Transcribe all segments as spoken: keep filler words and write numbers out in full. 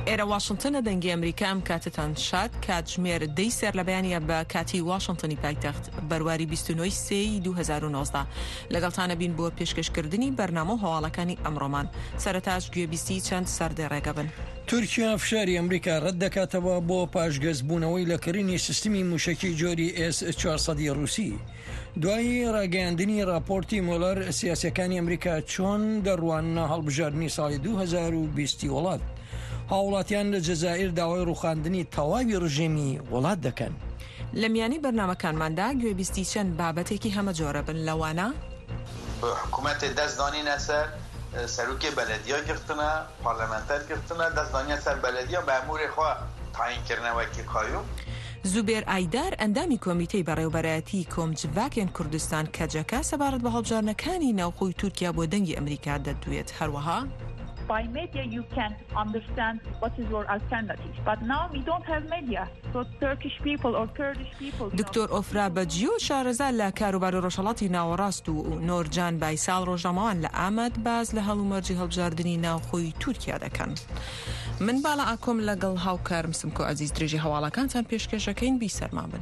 ئێرە واشنگتنە دەنگی ئەمریکا ئەم کاتتان شاد کاتژمێر دەی سێر لە بەیانیە بە کاتی واشنگتنی پایتەخت بەرواری بیست و نۆی سێی دوو هەزار و نۆزدە لەگەڵتانە بین بۆ پێشکەشکردنی بەرنامە و هەواڵەکانی ئەمڕۆمان. سەرەتاش گوێبیستی چەند سەردەی ڕێگە بن. تورکیا فشاری ئەمریکا ڕەت دەکاتەوە بۆ پاشگەزبوونەوەی لە کڕینی سیستمی موشکی جۆری ئێس چوارسەد رووسی. دوایی ڕاگەیاندنی راپۆرتی مۆلەر سیاسەکانی ئەمریکا چۆن دەڕوانە هەڵبژاردننی ساڵی دوو هەزار و بیست وڵات. هاوڵاتیان لە جەزائیر داوای ڕوخاندنی تەواوی ڕژێمی وڵات دەکەن. لە میانی بەرنامەکانماندا گوێبیستی چەند بابەتێکی هەمە جۆرە بن لەوانە حکوومەتی دەستدانینە سەر سەرۆکی بەلەدیا گرتنە پارلەمەنتەر گرتنە دەستدانیا سەر بەلەدیا بە ئەموری خوا تاینکردنەوەکی قایوم. زوبێر ئایدار ئەندامی کۆمیتەی بەڕێوەبەرایەتی کۆمجڤاکێن کوردستان کەجەکە سەبارەت بە هەڵبژاردنەکانی ناوخۆی تورکیا بۆ دەنگی ئەمریکا دەدوێت. هەروەها by media you can understand what is your alternative, but now we don't have media, so Turkish people or Kurdish people. دکتۆر ئۆفرا بەجیۆ شارەزا لە کاروبار ڕۆژهەڵاتی ناوەڕاست و نۆرجان بایساڵ ڕۆژنامەوان لە ئامەد باز لە هەڵومەرجی هەڵبژاردننی ناوخۆی تورکیا دەکەن. من باڵا ئاکۆم لەگەڵ هاوکارم سمکۆ ئەزیز درێژی هەواڵەکانتان پێشکەشەکەین بیسەرما بن.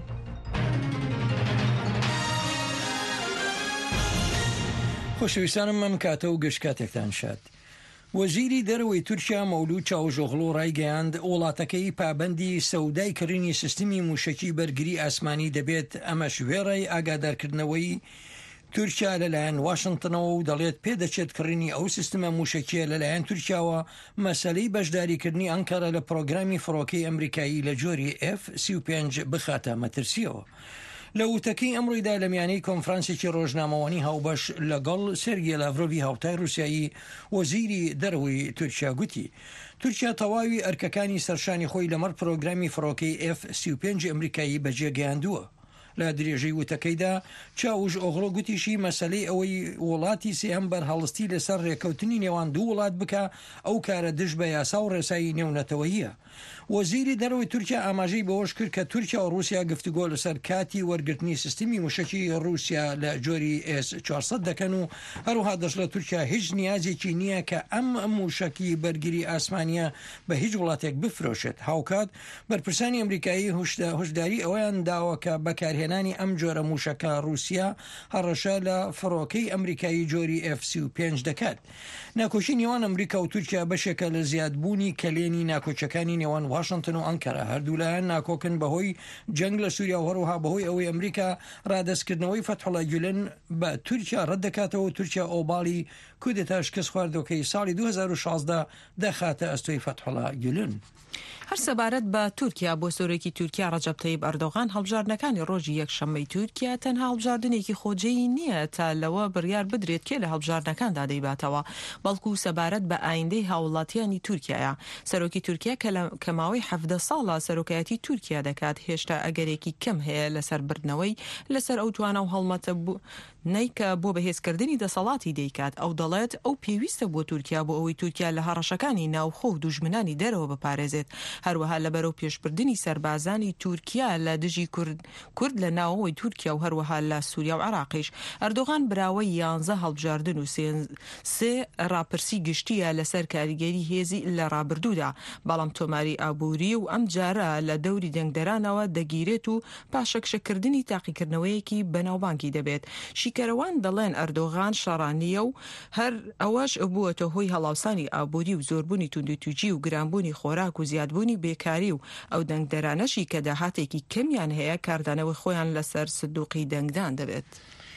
خۆشەویستانم ئەم کاتە و گەشت کاتێکتان شاد. وەزیری دەرەوەی تورکیا مەولود چاوژۆغڵۆ ڕایگەیاند وڵاتەکەی پابەندی سەودای کڕینی سیستمی موشکی بەرگری ئاسمانی دەبێت. ئەمەش وێڕای ئاگادارکردنەوەی تورکیا لەلایەن واشنگتنەوە و دەڵێت پێدەچێت کڕینی ئەو سیستمە موشکیە لەلایەن تورکیاوە مەسەلەی بەشداریکردنی ئەنکارە لە پرۆگرامی فڕۆکەی ئەمریکایی لە جۆری ئێف سی و پێنج بخاتە مەترسیەوە. لە وتەکەی ئەمڕۆیدا لە میانەی کۆنفرانسێکی ڕۆژنامەوانی هاوبەش لەگەڵ سێرگێ لاڤرۆڤی هاوتای رووسایی وەزیری دەرەوەی تورکیا گوتی تورکیا تەواوی ئەرکەکانی سەرشانی خۆی لەمەڕ پرۆگرامی فڕۆکەی ئێف سی و پێنج ئەمریکایی بەجێگەیاندووە. لە درێژەی وتەکەیدا چاوش ئۆغڵۆ گوتیشی مەسەلەی ئەوەی وڵاتی سێهەم بەرهەڵستی لەسەر ڕێکەوتنی نێوان دوو وڵات بکە ئەو کارە دژ بە یاسا و ڕێسایی نێونەتەوەییە. وەزیری دەرەوەی تورکیا ئاماژەی بەوەش کرد کە تورکیا و رووسیا گفتوگۆ لەسەر کاتی وەرگرتنی سیستمی موشکی رووسیا لە جۆری ئێس چوارسەد دەکەن و هەروها دەشت لە تورکیا هیچ نیازێکی نییە کە ئەم موشکی بەرگری ئاسمانیە بە هیچ وڵاتێک بفرۆشێت. هاوکات بەرپرسانی ئەمریکایی هۆشداری ئەویان داوە کە بەکارهێنانی ئەم جۆرە موشکە رووسیا هەڕەشە لە فڕۆکەی ئەمریکایی جۆری ئێف سی و پێنج دەکات. ناکۆشی نێوان ئەمریکا و تورکیا بەشێکە لە زیادبوونی کلێنی ناکۆچەکانی نێوان واشنگتن و ئەنکەرە. هەردوولایەن ناکۆکن بەهۆی جەنگ لە سووریا و هەروها بەهۆی ئەوەی ئەمریکا ڕادەستکردنەوەی فەتحوڵای گولن بە تورکیا ڕەت دەکاتەوە و تورکیا ئۆباڵی کودێتا شکست خواردەکەی ساڵی دوو هەزار و شازدە دەخاتە ئەستۆی فەتحوڵای گولن. هەر سەبارەت بە تورکیا بۆ سەرۆکی تورکیا ڕەجەب تەیب ئەردۆغان هەڵبژاردنەکانی ڕۆژی یەکشەممەی تورکیا تەنها هەڵبژاردنێکی خۆجەیی نییە تا لەوە بڕیار بدرێت کێ لە هەڵبژاردنەکاندا دەیباتەوە بەڵکو سەبارەت بە ئایندەی هاوڵاتیانی تورکیایە. سەرۆکی تورکیا کە ماوەی حەڤدە ساڵە سەرۆکایەتی تورکیا دەکات هێشتا ئەگەرێکی کەم هەیە لەسەر بردنەوەی لەسەر ئەو توانە و هەڵمەتە نەیکە بۆ بەهێزکردنی دەسەڵاتی دەیکات. ئەو دەڵێت ئەو پێویستە بۆ تورکیا بۆ ئەوەی تورکیا لە هەڕەشەکانی ناوخۆ و دوژمنانی دەرەوە بپارێزێت. هەروەها لەبەرەو پێشبردننی سەربازانی تورکیا لە دژی کورد کورد لە ناوەوەی تورکیا و هەروەها لە سووریا و عێراقیش. ئەردۆغان براوەی یانزە هەڵبژاردن و سێ ڕاپرسی گشتیە لەسەر کاریگەری هێزی لە ڕابردوودا، بەڵام تۆماری ئابووری و ئەم جارە لە دەوری دەنگدەرانەوە دەگیرێت و پاشەکشەکردنی تاقیکردنەوەیەکی بەناوبانکی دەبێت. شیکەرەوان دەڵێن ئەردۆغان شەڕانیە و هەر ئەوەش بووەتە هۆی هەڵاوسانی ئابووری و زۆربوونی توندوتوجی و گرانبوونی خۆراک و زیادبوونی بێکاری و ئەو دەنگدەرانەشی کە داهاتێکی کەمیان هەیە کاردانەوەی خۆیان لەسەر سندوقی دەنگدان دەبێت.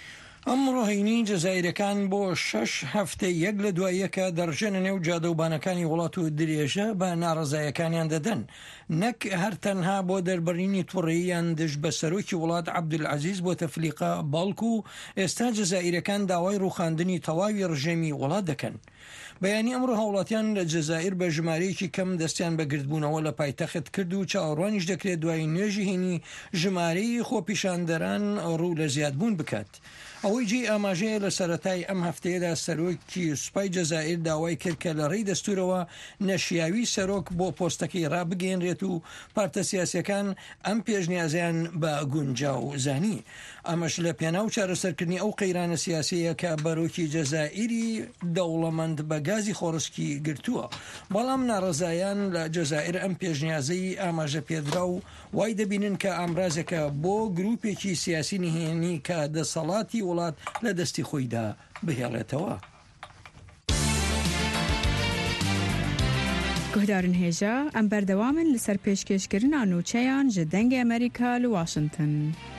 ئەمڕۆ هەینی جەزائیرەکان بۆ شەش هەفتە یەک لە دواییەکە دەڕژێنە نێو جادەوبانەکانی وڵات و درێژە بە ناڕەزایەکانیان دەدەن، نەک هەر تەنها بۆ دەربڕینی تووڕێیان دژ بە سەرۆکی وڵات عەبدولعەزیز بۆ تەفلیقە، بەڵکو ئێستا جەزائیرەکان داوای ڕوخاندنی تەواوی ڕژێمی وڵات دەکەن. بەیانی ئەمڕۆ هاوڵاتیان لە جەزائیر بە ژمارەیەکی کەم دەستیان بە گردبوونەوە لە پایتەخت کرد و چاوەڕوانیش دەکرێت دوای نوێژی هێنی ژمارەی خۆپیشاندەران ڕوو لە زیادبوون بکات. ئەوەی جێ ئاماژەیە لە سەرەتای ئەم هەفتەیەدا سەرۆکی سوپای جەزائیر داوای کرد کە لە ڕێی دەستورەوە نەشیاوی سەرۆک بۆ پۆستەکەی ڕابگەێنرێت و پارتە سیاسیەکان ئەم پێشنیازیان بە گونجاو زانی. ئەمەش لە پێناو چارەسەرکردنی ئەو قەیرانە سیاسیە کە بەرۆکی جەزائیری دەوڵەمەند بە گازی خۆڕسکی گرتووە. بەڵام ناڕزایان لە جەزائیر ئەم پێشنیازەی ئاماژە پێدرا و وای دەبینن کە ئامرازەکە بۆ گروپێکی سیاسی نهێنی کە دەسەڵاتی وڵات لە دەستی خۆیدا بهێڵێتەوە. گهدارن هێژە ئەم بەردەوامن لەسەر پێشکەشکردنا نوچەیان ji dengê ئەمریکا لە واشنگتن.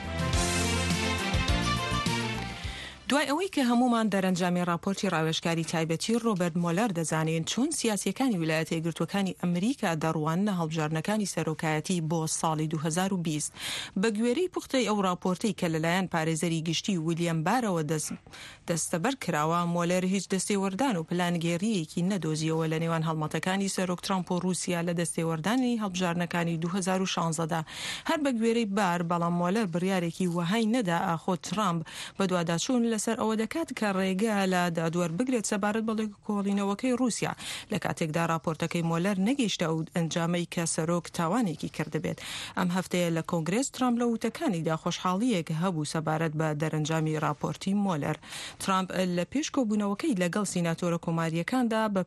دوای ئەوەی کە هەمومان دەرەنجامی راپۆرتی ڕاوێژکاری تایبەتی ڕۆبەرت مۆلەر دەزانین چۆن سیاسیەکانی ویلایەتە یەکگرتووەکانی ئەمریکا دەڕوانە هەڵبژاردنەکانی سەرۆکایەتی بۆ ساڵی دوو هەزار و بیست بە گوێرەی پوختەی ئەو راپۆرتەی کە لەلایەن پارێزەری گشتی ویلیەم بارەوە دەستەبەر کراوە. مۆلەر هیچ دەستێوەردان و پلانگێریەکی نەدۆزیەوە لە نێوان هەڵمەتەکانی سەرۆک ترامپ و رووسیا لە دەستێوەردانی هەڵبژاردنەکانی دوو هەزار و شانزەدا. هەر بە گوێرەی بار بەڵام مۆلەر بڕیارێکی وەهای نەدا ئاخۆ ترامپ بە دوواداچوون لەسەر ئەوە دەکات کە ڕێگە لە دادوەر بگرێت سەبارەت بەڵێ کۆڵینەوەکەی رووسیا. لە کاتێکدا راپۆرتەکەی مۆلەر نەگەیشتە و ئەنجامەی کە سەرۆک تاوانێکی کردبێت. ئەم هەفتەیە لە کۆنگرێس ترامپ لە وتەکانیدا خۆشحاڵیەک هەبوو سەبارەت بە دەرەنجامی راپۆرتی مۆلەر. ترامپ لە پێش کۆبوونەوەکەی لەگەڵ سیناتۆرە کۆماریەکاندا بە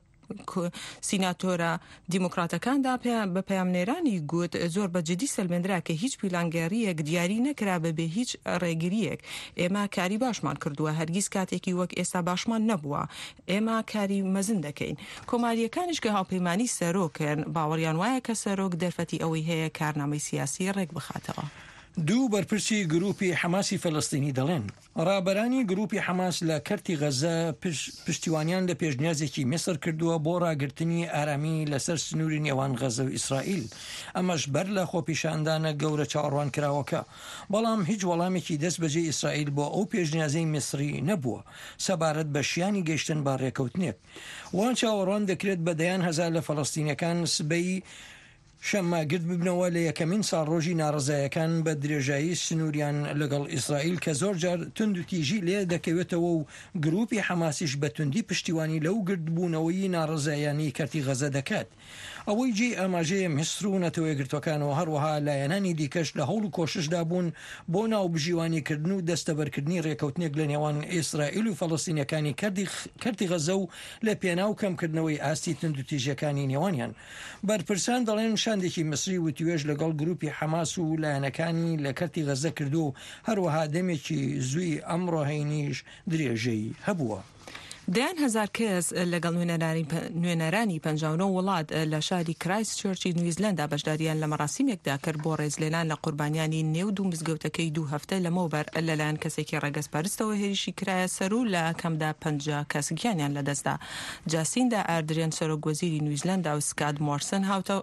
سیناتۆرە دیموکراتەکاندا بە پەیامنێرانی گوت زۆر بەجددی سەلمێنرا کە هیچ پیلانگەریەک دیاری نەکرا بەبێ هیچ ڕێگریەک. ئێمە کاری باشمان کردووە، هەرگیز کاتێکی وەک ئێستا باشمان نەبووە، ئێمە کاری مەزن دەکەین. کۆماریەکانیش کە هاوپەیمانی سەرۆکن باوەڕیان وایە کە سەرۆک دەرفەتی ئەوەی هەیە کارنامەی سیاسی ڕێک بخاتەوە. دوو بەرپرسی گروپی حماسی فەلەستینی دەڵێن ڕابەرانی گروپی حماس لە کەرتی غەزە پشتیوانیان لە پێشنیازێکی میسر کردووە بۆ ڕاگررتنی ئارامی لەسەر سنووری نێوان غەزە و ئیسرائیل. ئەمەش بەر لە خۆپیشاندانە گەورە چاڕوان کراوەکە. بەڵام هیچ وەڵامێکی دەست بەجێ ئیسرائیل بۆ ئەو پێشنیازەی میسری نەبووە سەبارەت بە شیانی گەیشتن با ڕێکەوتنێک. وان چاوەڕوان دەکرێت بە دەیان هەزار لە فەلەستینەکان سبەی شەماگرد ببنەوە لە یەکەمین ساڵ ڕۆژی ناڕزایەکان بە درێژایی سنووریان لەگەڵ ئیسرائیل کە زۆر جار تند و تیژی لێ دەکەوێتەوە و گروپی حماسیش بە توندی پشتیوانی لەو گردبوونەوەی ناڕزایانی کەرتی غەزە دەکات. ئەوەی جێ ئاماژەیە میسر و نەتەوە یەکگرتوەکانەوە هەروەها لایەنانی دیکەش لە هەوڵ و کۆششدا بوون بۆ ناوبژیوانیکردن و دەستەبەرکردنی ڕێکەوتنێک لە نێوان ئیسرائیل و فەڵەستینەکانی کەرتی غەزە و لە پێناو کەمکردنەوەی ئاستی تند و تیژەکانی نێوانیان. بەرپرسان دەڵێن شاندێکی مصری و توێژ لەگەڵ گروپی حماس و لایەنەکانی لە کەرتی غەزە کردو و هەروەها دەمێکی زووی ئەمڕۆ هەینیش درێژەی هەبووە. دەیان هەزار کەس لەگەڵ نوێنەرانی پەنجاونە وڵات لە شاری کرایست چۆرچی نیوزیلەندا بەشداریان لە مەراسیمێکدا کرد بۆ ڕێزلێنان لە قوربانیانی نێو دوو مزگەوتەکەی دوو هەفتە لەمەوبەر لەلایەن کەسێکی ڕێگەسپەرستەوە هێرشی کرایە سەر و لە کەمدا پەنجا کەس گیانیان لەدەستدا. جاسیندا ئاردرێن سەرۆکوەزیری نیوزیلەندا و سکات مۆرسن هاوتە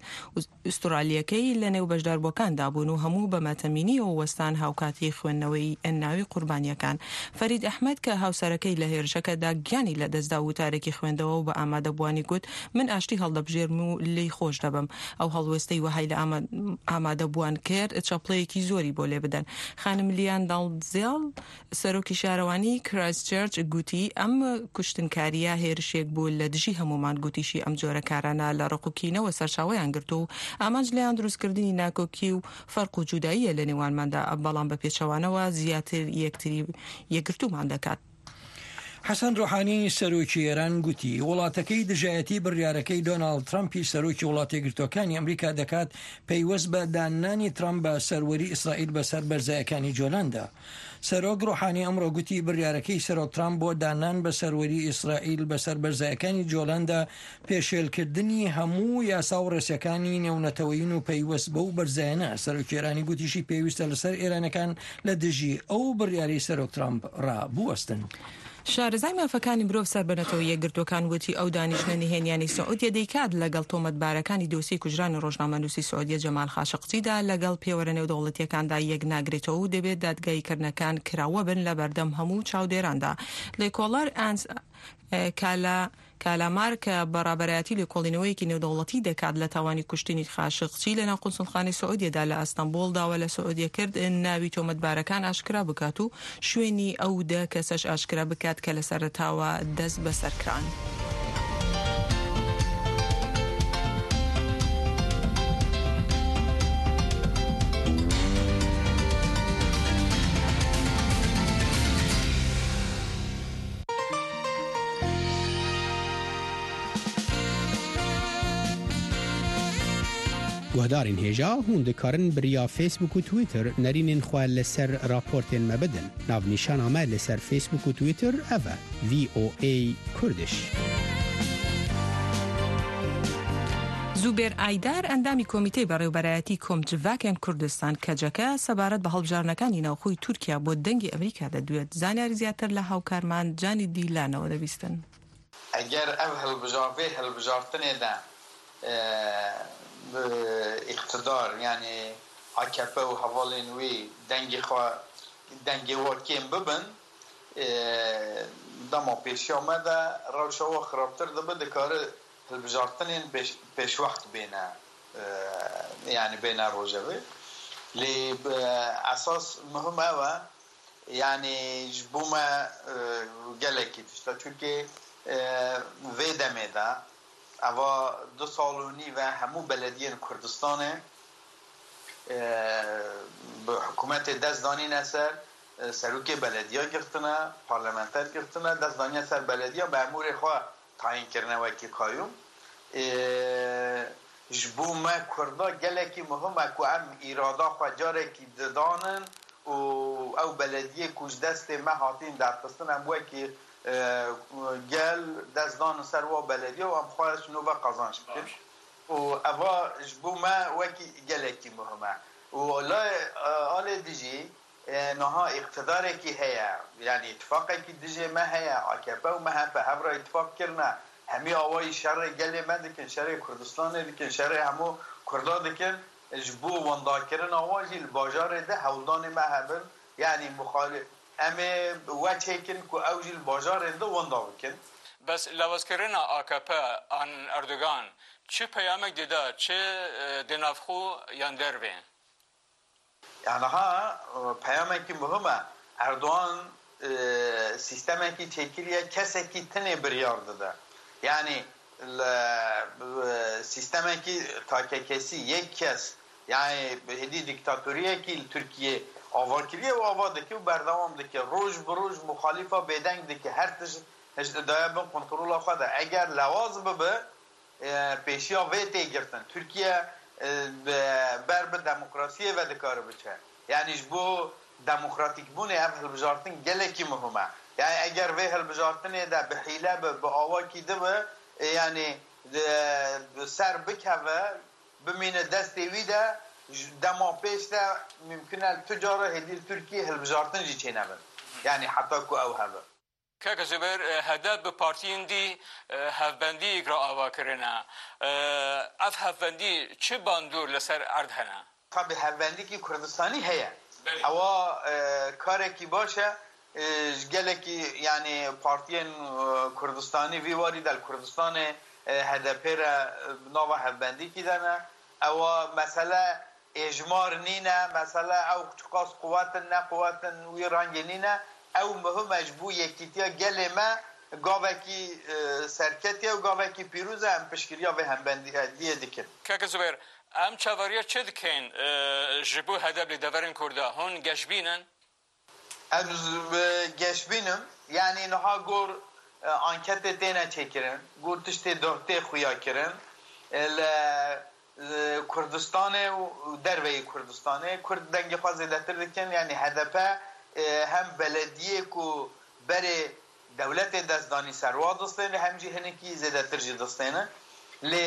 ئوسترالیەکەی لە نێو بەشداربووەکاندا بوون و هەموو بە مەتەمینی و وەستان هاوکاتی خوێندنەوەی ناوی قوربانیەکان. فەرید ئەحمەد کە هاوسەرەکەی لە هێرشەکەدا گیانی لە دەستدا وتارێکی خوێندەوە و بە ئامادەبوانی گوت من ئاشتی هەڵدەبژێرم و لی خۆش دەبم. ئەو هەڵوێستەی وەهای لە ئامادەبووان کرد چەپڵەیەکی زۆری بۆ لێ بدەن. خانم لیان داڵزێڵ سەرۆکی شارەوانی کرایست چێرچ گوتی ئەم کوشتنکاریە هێرشێک بوو لە دژی هەمومان. گوتیشی ئەم جۆرە کارانە لە ڕقوکینەوە سەرچاوەیان گرت و ئامانج لیان دروستکردنی ناکۆکی و فەرق و جوداییە لە نێوانماندا بەڵام بە پێچەوانەوە زیاتر یەکتری یەکگرتومان دەکات. حەسەن ڕۆحانی سەرۆکی ئێران گوتی وڵاتەکەی دژایەتی بڕیارەکەی دۆناڵد ترامپی سەرۆکی وڵاتە یەکگرتووەکانی ئەمریکا دەکات پەیوەست بە دانانی ترامپ بە سەروەری ئیسرائیل بەسەر بەرزایەکانی جۆلاندا. سەرۆک ڕۆحانی ئەمڕۆ گوتی بڕیارەکەی سەرۆک ترامپ بۆ دانان بە سەروەری ئیسرائیل بەسەر بەرزایەکانی جۆلاندا پێشێلکردنی هەموو یاسا و ڕێسیەکانی نێونەتەوەین و پەیوەست بەو بەرزایەنە. سەرۆکی ئێرانی گوتیشی پێویستە لەسەر ئێرانەکان لە دژی ئەو بڕیاری سەرۆک ترامپ ڕابوەستن. شارەزای مافەکانی مرۆڤ سەربەنەتەوە یەکگرتوەکان وتی ئەو دانیشتنە نهێنیانی سعودیە دەیکات لەگەڵ تۆمەتبارەکانی دۆسی کوژرانی ڕۆژنامەنووسی سعودیە جەمال خاشقجیدا لەگەڵ پێوەرە نێودەوڵەتیەکاندا یەک ناگرێتەوە و دەبێت دادگاییکردنەکان کراوە بن لە بەردەم هەموو چاودێراندا. لێکۆڵەر ئانس کالا کالامار کە بەڕابەرایەتی لێکۆڵینەوەیەکی نێودەوڵەتی دەکات لە تاوانی کوشتنی خاشقچی لە ناو قونسڵخانەی سعودیەدا لە ئەستەمبول داوا لە سعودیە کرد ناوی تۆمەتبارەکان ئاشکرا بکات و شوێنی ئەو دە کەسەش ئاشکرا بکات کە لە سەرەتاوە دەست بەسەرکران. گهدارین هێژا هون دکارن بریا فیسبوک و تویتر نرینین خواه لسر راپورتین مبدن ناو نیشان آمه لسر فیسبوک و تویتر اوه وی او ای کردش. زوبێر ئایدار ئەندامی کۆمیتەی بەڕێوەبەرایەتی کۆمجڤاکێن کوردستان کەجەکە سەبارەت بە هەڵبژارنەکانی ناوخۆی تورکیا بۆ دەنگی ئەمریکا دەدوێت. زانیاری زیاتر لە هاوکارمان جانی دیلانەوە دەبیستن. ئەگەر ئەو هەڵبژاردنێ هەڵبژاردنێدا اقتدار یعنی ئاکەپە و هەواڵێن وێ دەنگی خوا دەنگی وەکێن ببن دەما پێشیامەدا ڕەوشەوە خراپتر دەبێ دەکارە هەڵبژاردنێن پێشوەخت بێنە یعنی بێنە ڕۆژەوێ لێ ئەساس مهم ئەوە یعنی ji bo me gelekî tişta çûkê vê demê de eva du sal û nîv ve hemû belediyên Kurdistanê bi hikûmetê dest danîne ser serokê belediya girtine, parlamenter girtine, dest daniye ser belediya bi hemûrê xwe tayînkirnewekî qayyûm. Ji bo me Kurda gelekî mihim e ku em îrada xwe carekî didanin û ew belediyê ku ji destê me hatîn derxistin em wekî gel dest danin ser wa belediye û em xwe ji nû ve qazanc bikin û eva ji bo me wekî gelekî mihim e û lê alê dijî niha iqtidarekî heye yani îtifaqekî dijî me heye A K P û M H P hevra îtifaq kirine hemî awayî şerê gelê me dikin şerê Kurdistanê dikin şerê hemû Kurda dikin ji bo wendakirina wa jî li bajarê de hewldanê me hebin yani muxalif em ê we çêkin ku ew jî li bajarê de wenda bikin. Bes lawazkirina A K P an Erdogan çi peyamek dida çi di navxwe yan dervê? Yani ha peyamekî mihim e Erdogan sistemekî çêkiriye kesekî tinê biryar dide. Yani sistemekî takekesî yek kes yani hêdî diktatoriyekî li Tirkiye ava kiriye û ava dike û berdewam dike roj bi roj muxalîfa bêdeng dike her tişt ji daye bin kontrola xwe de eger lewaz bibe pêşiya vê tê girtin Tirkiye ber bi demokrasiyê ve dikare biçe yani ji bo demokratîkbûnê ev hilbijartin gelekî mihim e yani eger vê hilbijartinê de bi hîle bi bi awakî dibe yani ser bikeve bimîne destê wî de dema pêş de mümkün e tu cara hêdî Tirkiye hilbijartin jî çênebin yani heta ku ew hebe. Kaka Zübeyir hedef bi partiyên dî hevbendiyek ra ava kirine ev hevbendî çi bandor li ser erd hene? Tabi hevbendikî Kurdistanî heye ewa karekî baş e gelekî yani partiyên Kurdistanî vî warî del Kurdistanê H D P re nava hevbendikî dene ewa mesele êjmar nîne mesele ew çiqas quwetin ne quwetin wî rengê nîne ew mihim e ji bo yekîtiya gelê me gavekî serketiye û gavekî pîrûz e em piştgiriya vê hembendiyê dikin. Kaka Zübeyir em çavariya çi dikin ji bo hedef li deverên Kurda hûn geşbînin? Ez geşbînim yani niha gor anketê têne çêkirin gor tiştê dörtê xuya kirin li Kurdistanê û derveyî Kurdistanê Kurd dengê xwe zêdetir dikin yani H D P hem belediyê ku berê dewletê destdanî serwa distêne hem jî hinekî zêdetir jî distêne lê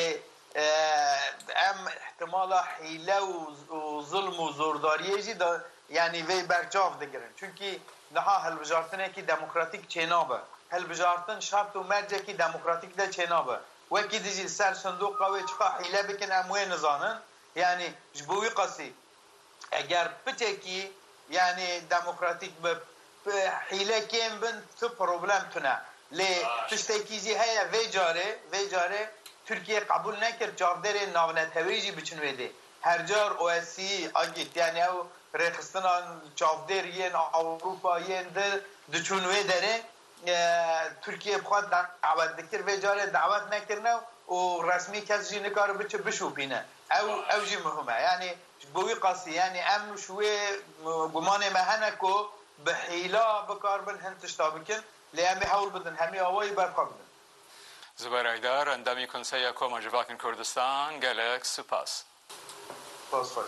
em ihtimala hîle û zulm û zordariyê jî yani vê berçav digirin çünkü niha hilbijartinekî demokratîk çênabe hilbijartin şart û mercekî demokratîk de çênabe wekî dijî ser sindoqa wê çiqa hîle bikin em wê nizanin yani ji bo wî qasî eger piçekî yani demokratîk bi hîle kêm bin tu problem tune لی تشتکیزی هیا وی جاره وی جاره ترکیه قبول نکرد چاودر ناونتویجی بچنویده هر جار او اسی اگه یعنی او رخصتان چاودر ین اروپا ین در دچونوی داره ترکیه بخواد دعوت دکتر وی جاره دعوت نکرنه و رسمی کسی نکاره بچه بشوپینه او او جی مهمه یعنی بوی قاسی یعنی ام شوی گمان مهنه کو به حیله بکار بن هنتش تابکن لیام بحاول بدن همی آوایی برخوا بدن زبیر ایدار اندامی کنسیه کوم جواکن کردستان گلک سپاس باز خوش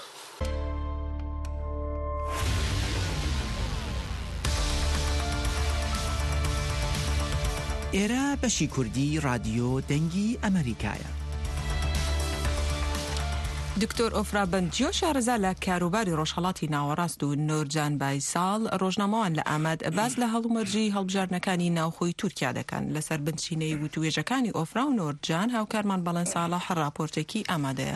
ئێرە بەشی کوردی رادیۆ دەنگی ئەمریکایە. دکتۆر ئۆفرا بەندجیۆ شارەزا لە کاروباری ڕۆژهەڵاتی ناوەڕاست و نۆرجان بایساڵ ڕۆژنامەوان لە ئاماد باز لە هەڵومەرجی هەڵبژاردنەکانی ناوخۆی تورکیا دەکەن لەسەر بنچینەی وتوێژەکانی ئۆفرا و نۆرجان هاوکارمان بەڵێن ساڵح راپۆرتێکی ئامادەیە.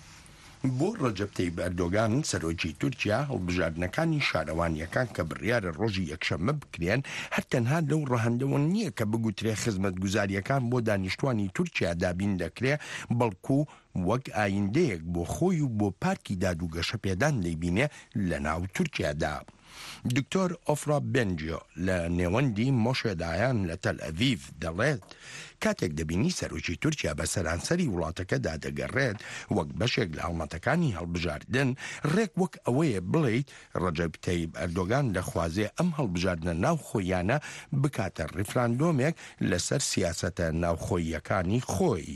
بۆ ڕەجەب تەیب ئەردۆغان سەرۆکی تورکیا هەڵبژاردنەکانی شارەوانیەکان کە بڕیارە ڕۆژی یەکشەممە بکرێن هەرتەنها لەو ڕەهەندەوە نییە کە بگوترێ خزمەتگوزاریەکان بۆ دانیشتوانی تورکیا دابین دەکرێ بەڵکو وەک ئایندەیەک بۆ خۆی و بۆ پارکی دادوگەشە پێدان دەیبینێ لە ناو تورکیادا. دکتۆر ئۆفرا بەندجیۆ لە نێوەندی مۆشێدایان لە تەل ئەڤیڤ دەڵێت کاتێک دەبینی سەرۆکی تورکیا بە سەرانسەری وڵاتەکەدا دەگەڕێت وەک بەشێک لە هەڵمەتەکانی هەڵبژاردن ڕێک وەک ئەوەیە بڵێیت ڕەجەب تەیب ئەردۆغان دەخوازێ ئەم هەڵبژاردنە ناوخۆیانە بکاتە ڕیفراندۆمێک لەسەر سیاسەتە ناوخۆییەکانی خۆی.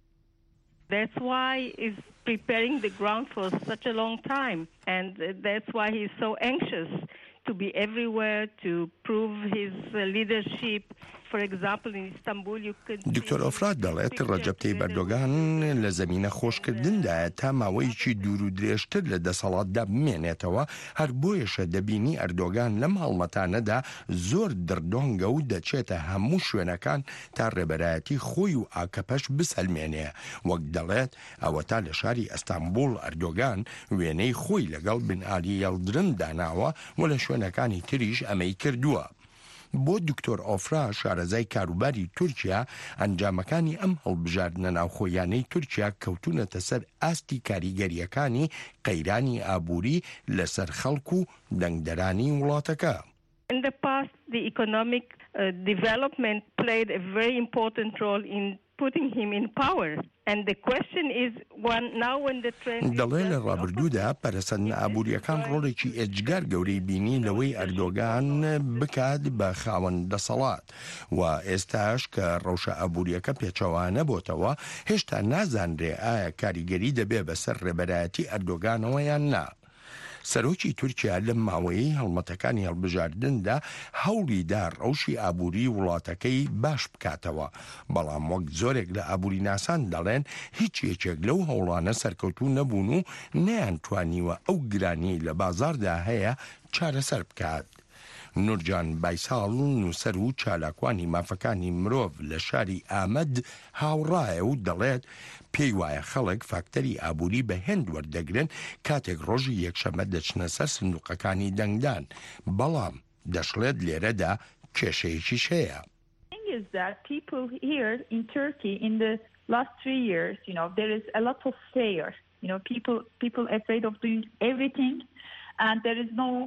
That's why he's preparing the ground for such a long time, and that's why he's so anxious to be everywhere to prove his uh, leadership. For example, in Istanbul, you could. دکتۆر ئۆفرا دەڵێت ڕەجەب تەیب ئەردۆغان لە زەمینە خۆشکردندایە تا ماوەیەکی دوور و درێژتر لە دەسەڵاتدا بمێنێتەوە هەر بۆیەشە دەبینی ئەردۆغان لەم هەڵمەتانەدا زۆر دڕدۆنگە و دەچێتە هەموو شوێنەکان تا ڕێبەرایەتی خۆی و ئاکەپەش بسەلمێنێ وەک دەڵێت ئەوە تا لە شاری ئەستانبول ئەردۆغان وێنەی خۆی لەگەڵ بن ئالی یەڵدرن داناوە و لە شوێنەکانی تریش ئەمەی کردووە. بۆ دکتۆر ئۆفرا شارەزای کاروباری تورکیا ئەنجامەکانی ئەم هەڵبژاردنە ناوخۆیانەی تورکیا کەوتونەتە سەر ئاستی کاریگەریەکانی قەیرانی ئابووری لەسەر خەڵک و دەنگدەرانی وڵاتەکە. In the past, the economic uh, development played a very important role in putting him in power. And the question is, one, now when the trend دەڵێ لە ڕابردوودا پەرەسەندنە ئابووریەکان ڕۆڵێکی ئێجگار گەورەی بینی لەوەی ئەردۆغان بکات بە خاوەن دەسەڵات و ئێستاش کە ڕەوشە ئابووریەکە پێچەوانە بۆتەوە هێشتا نازانرێ ئایا کاریگەری دەبێ بەسەر ڕێبەرایەتی ئەردۆغانەوە یان نا. سەرۆکی تورکیا لەم ماوەیەی هەڵمەتەکانی هەڵبژاردندا هەوڵی دا ڕەوشی ئابووری وڵاتەکەی باش بکاتەوە بەڵام وەک زۆرێک لە ئابووری ناسان دەڵێن هیچ یەکێک لەو هەوڵانە سەرکەوتوو نەبوون و نەیانتوانیوە ئەو گرانی لە بازاردا هەیە چارەسەر بکات. نورجان بایساڵ نووسەر و چالاکوانی مافەکانی مرۆڤ لە شاری ئامەد هاوڕایە و دەڵێت پێی وایە خەڵک فاکتەری ئابووری بە هێند وەردەگرن کاتێک ڕۆژی یەکشەمە دەچنە سەر سندوقەکانی دەنگدان بەڵام دەشڵێت لێرەدا کێشەیەکیش هەیە. Is that people here in Turkey in the last three years, you know, there is a lot of fear. You know, people people afraid of doing everything, and there is no.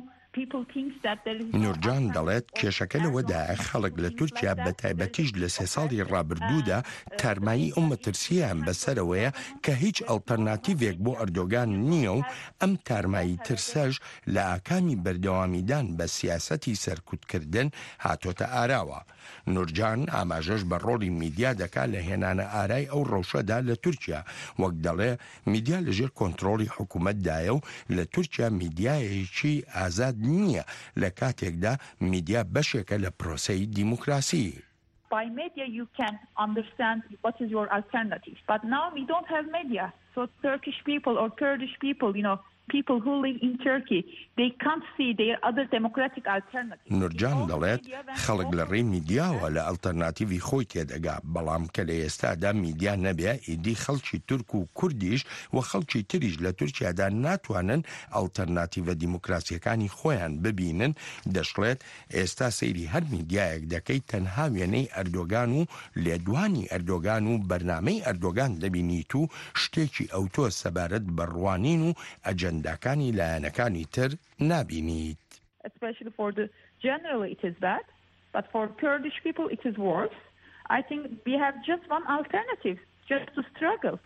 نورجان دەڵێت کێشەکە لەوەدا خەڵک لە تورکیا بە تایبەتیش لە سێ ساڵی ڕابردوودا تارمایی ئەو مەترسیان بەسەرەوەیە کە هیچ ئەڵتەرناتیڤێک بۆ ئەردۆغان نییە و ئەم تارمایی ترسەش لە ئاکامی بەردەوامیدان بە سیاسەتی سەرکوتکردن هاتۆتە ئاراوە. نورجان ئاماژەش بە ڕۆڵی میدیا دەکا لە هێنانە ئارای ئەو ڕەوشەدا لە تورکیا وەک دەڵێ میدیا لەژێر کۆنتڕۆڵی حکوومەتدایە و لە تورکیا میدیایەکی ئازاد نییە لە کاتێکدا میدیا بەشێکە لە پرۆسەی دیموکراسی. By media you can understand what is your alternative, but now we don't have media, so Turkish people or Kurdish people, you know, people who live in Turkey, they can't see their other democratic alternatives. نورجان دەڵێت خەڵک لە ڕێی میدیاوە لە ئەڵتەرناتیڤی خۆی تێدەگا بەڵام کە لە ئێستادا میدیا نەبێ ئیدی خەڵکی تورک و کوردیش و خەڵکی تریش لە تورکیادا ناتوانن ئەڵتەرناتیڤە دیموکراسیەکانی خۆیان ببینن دەشڵێت ئێستا سەیری هەر میدیایەک دەکەیت تەنها وێنەی ئەردۆگان و لێدوانی ئەردۆگان و بەرنامەی ئەردۆگان دەبینیت و شتێکی ئەوتۆ سەبارەت بە ڕوانین و ئەجەنداکانی لایەنەکانی تر نابینیت. Especially for the generally it is bad, but for Kurdish people it is worse. I think we have just one alternative, just to struggle.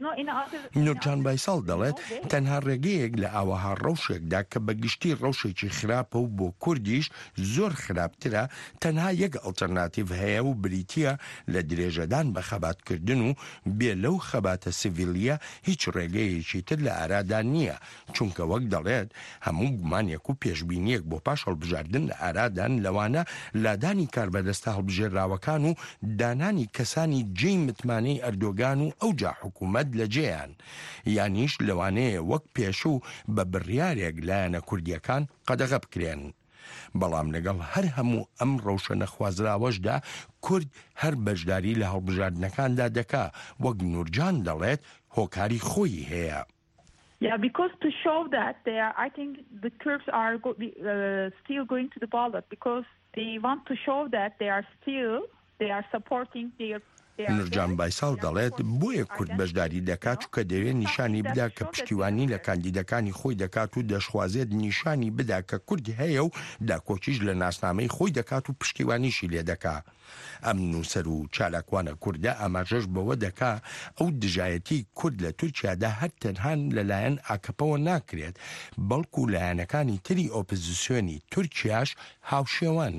نورجان بایساڵ دەڵێت تەنها ڕێگەیەک لە ئاوەها ڕەوشێکدا کە بەگشتی ڕەوشێکی خراپە و بۆ کوردیش زۆر خراپترە تەنها یەک ئەڵتەرناتیڤ هەیە و بریتیە لە درێژەدان بە خەباتکردن و بێ لەو خەباتە سیڤیلیە هیچ ڕێگەیەکی تر لە ئارادا نییە چونکە وەک دەڵێت هەموو گومانێک و پێشبینیەک بۆ پاش هەڵبژاردن لە ئارادان لەوانە لادانی کاربەدەستە هەڵبژێراوەکان و دانانی کەسانی جێی متمانەی ئەردۆگان و ئەوجا حکومەت لە جێیان یانیش لەوانەیە وەک پێشوو بە بڕیارێک لایەنە کوردیەکان قەدەغە بکرێن بەڵام لەگەڵ هەر هەموو ئەم ڕەوشە نەخوازراوەشدا کورد هەر بەشداری لە هەڵبژاردنەکاندا دەکا وەک نورجان دەڵێت هۆکاری خۆی هەیە. Yeah, because to show that they are, I think the Kurds are go, uh, still going to the ballot because they want to show that they are still they are supporting their نورجان بایساڵ دەڵێت بۆیە کورد بەشداری دەکات چکە دەوێت نیشانی بدا کە پشتیوانی لە کاندیدەکانی خۆی دەکات و دەشوازێت نیشانی بدا کە کورد هەیە و داکۆچیش لە ناسنامەی خۆی دەکات و پشتیوانیشی لێ دەکا ئەم نووسەر و چالاکوانە کووردە ئاماژەش بەوە دەکا ئەو دژایەتی کورد لە تورکیادا هەر تەنها لەلایەن ئاکەپەوە ناکرێت بەڵکو لایەنەکانی تری ئۆپۆزیسیۆنی تورکیاش هاوشێوان.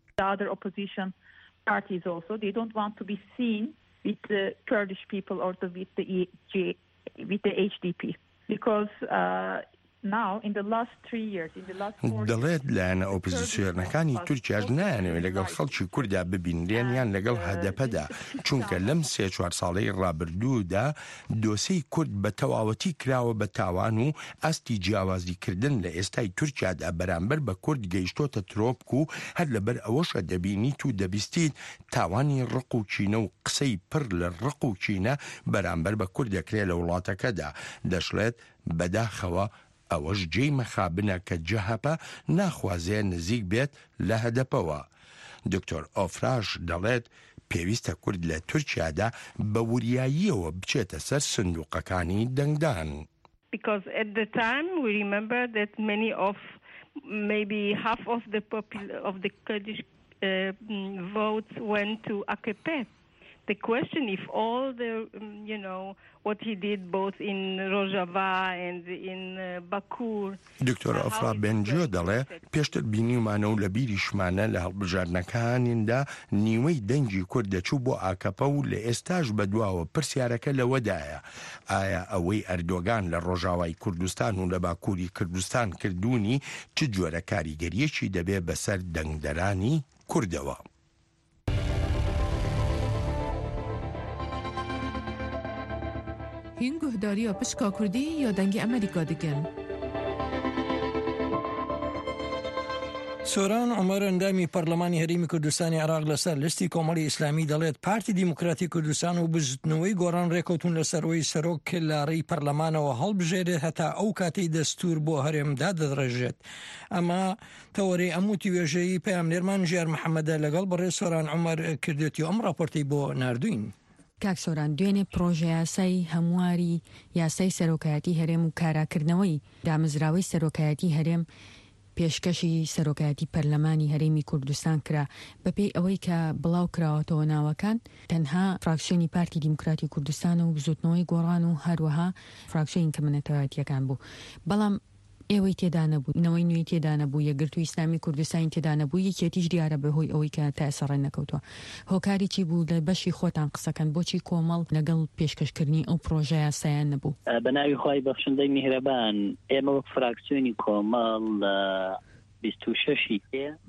Parties also, they don't want to be seen with the Kurdish people or the, with the E G, with the H D P because uh, now in the last three years in the last four دەڵێت لایەنە ئۆپۆزیسیۆنەکانی تورکیاش نایانەوێت لەگەڵ خەڵکی کووردا ببینرێن یان لەگەڵ هەدەپەدا چونکە لەم سێ چوار ساڵەی ڕابردوودا دۆسەی کورد بە تەواوەتی کراوە بە تاوان و ئەستی جیاوازیکردن لە ئێستای تورکیادا بەرامبەر بە کورد گەیشتۆتە ترۆپک و هەر لەبەر ئەوەشە دەبینیت و دەبیستیت تاوانی ڕق و چینە و قسەی پڕ لە ڕق و چینە بەرامبەر بە کورد دەکرێت لە وڵاتەکەدا دەشڵێت بەداخەوە ئەوەش جێی مەخابنە کە جەهەپە ناخوازێ نزیک بێت لە هەدەپەوە. دکتۆر ئۆفراش دەڵێت پێویستە کورد لە تورکیادا بە وریاییەوە بچێتە سەر سندوقەکانی دەنگدان. Because at the time we remember that many of maybe half of the popul of the Kurdish uh, votes went to A K P. The question if all the, um, you know, what he did both in Rojava and in uh, Bakur. دکتۆر ئۆفرا بێنجۆ دەڵێ پێشتر بینیمانە و لە بیریشمانە لە هەڵبژاردنەکانیاندا نیوەی دەنگی کورد دەچوو بۆ ئاکەپە و لە ئێستاش بەدواوە پرسیارەکە لەوەدایە ئایا ئەوەی ئەردۆگان لە ڕۆژاوای کوردستان و لە باکووری کوردستان کردوونی چ جۆرە کاریگەریەکی دەبێ بەسەر دەنگدەرانی کوردەوە. هین گهداری پشکا کردی یا دنگ امریکا دیگن؟ سۆران عومەر ئەندامی پەرلەمانی هەرێمی کوردستانی عێراق لەسەر لستی کۆمەڵی ئیسلامی دەڵێت پارتی دیموکراتی کوردستان و بزوتنەوەی گۆڕان ڕێکەوتون لەسەرەوەی سەرۆک لاڕەی پەرلەمانەوە هەڵبژێرێت هەتا ئەو کاتەی دەستور بۆ هەرێمدا دەدڕێژێت. ئەمە تەوەرەی ئەموو تیوێژەیی پەیامنێرمان ژیار محەممەدە لەگەڵ بەڕێ سۆران عومەر کردێتی و ئەم راپۆرتەی بۆ ناردوین. کاکسۆران دوێنێ پرۆژە یاسای هەمواری یاسای سەرۆکایەتی هەرێم و کاراکردنەوەی دامەزراوەی سەرۆکایەتی هەرێم پێشکەشی سەرۆکایەتی پەرلەمانی هەرێمی کوردستان کرا بەپێی ئەوەی کە بڵاو کراوەتەوە ناوەکان تەنها فراکسیۆنی پارتی دیموکراتی کوردستان و بزوتنەوەی گۆڕان و هەروەها فراکسیۆنی کە منەتەوەتیەکان بوو بەڵام ئێوەی تێدا نەبوو نەوەی نوێی تێدا نەبوو یەکگرتووی ئیسلامی کوردستانی تێدا نەبوو یەکێتیش دیارە بەهۆی ئەوەی کە تا ئێستا نەکەوتووە. هۆکاری چی بوو لە بەشی خۆتان قسەکەن بۆچی کۆمەڵ لەگەڵ پێشکەشکردنی ئەو پرۆژە یاسایان نەبوو؟ بە ناوی خۆی بەخشندەی میهرەبان ئێمە وەک فراکسیۆنی کۆمەڵ بیست و شەشی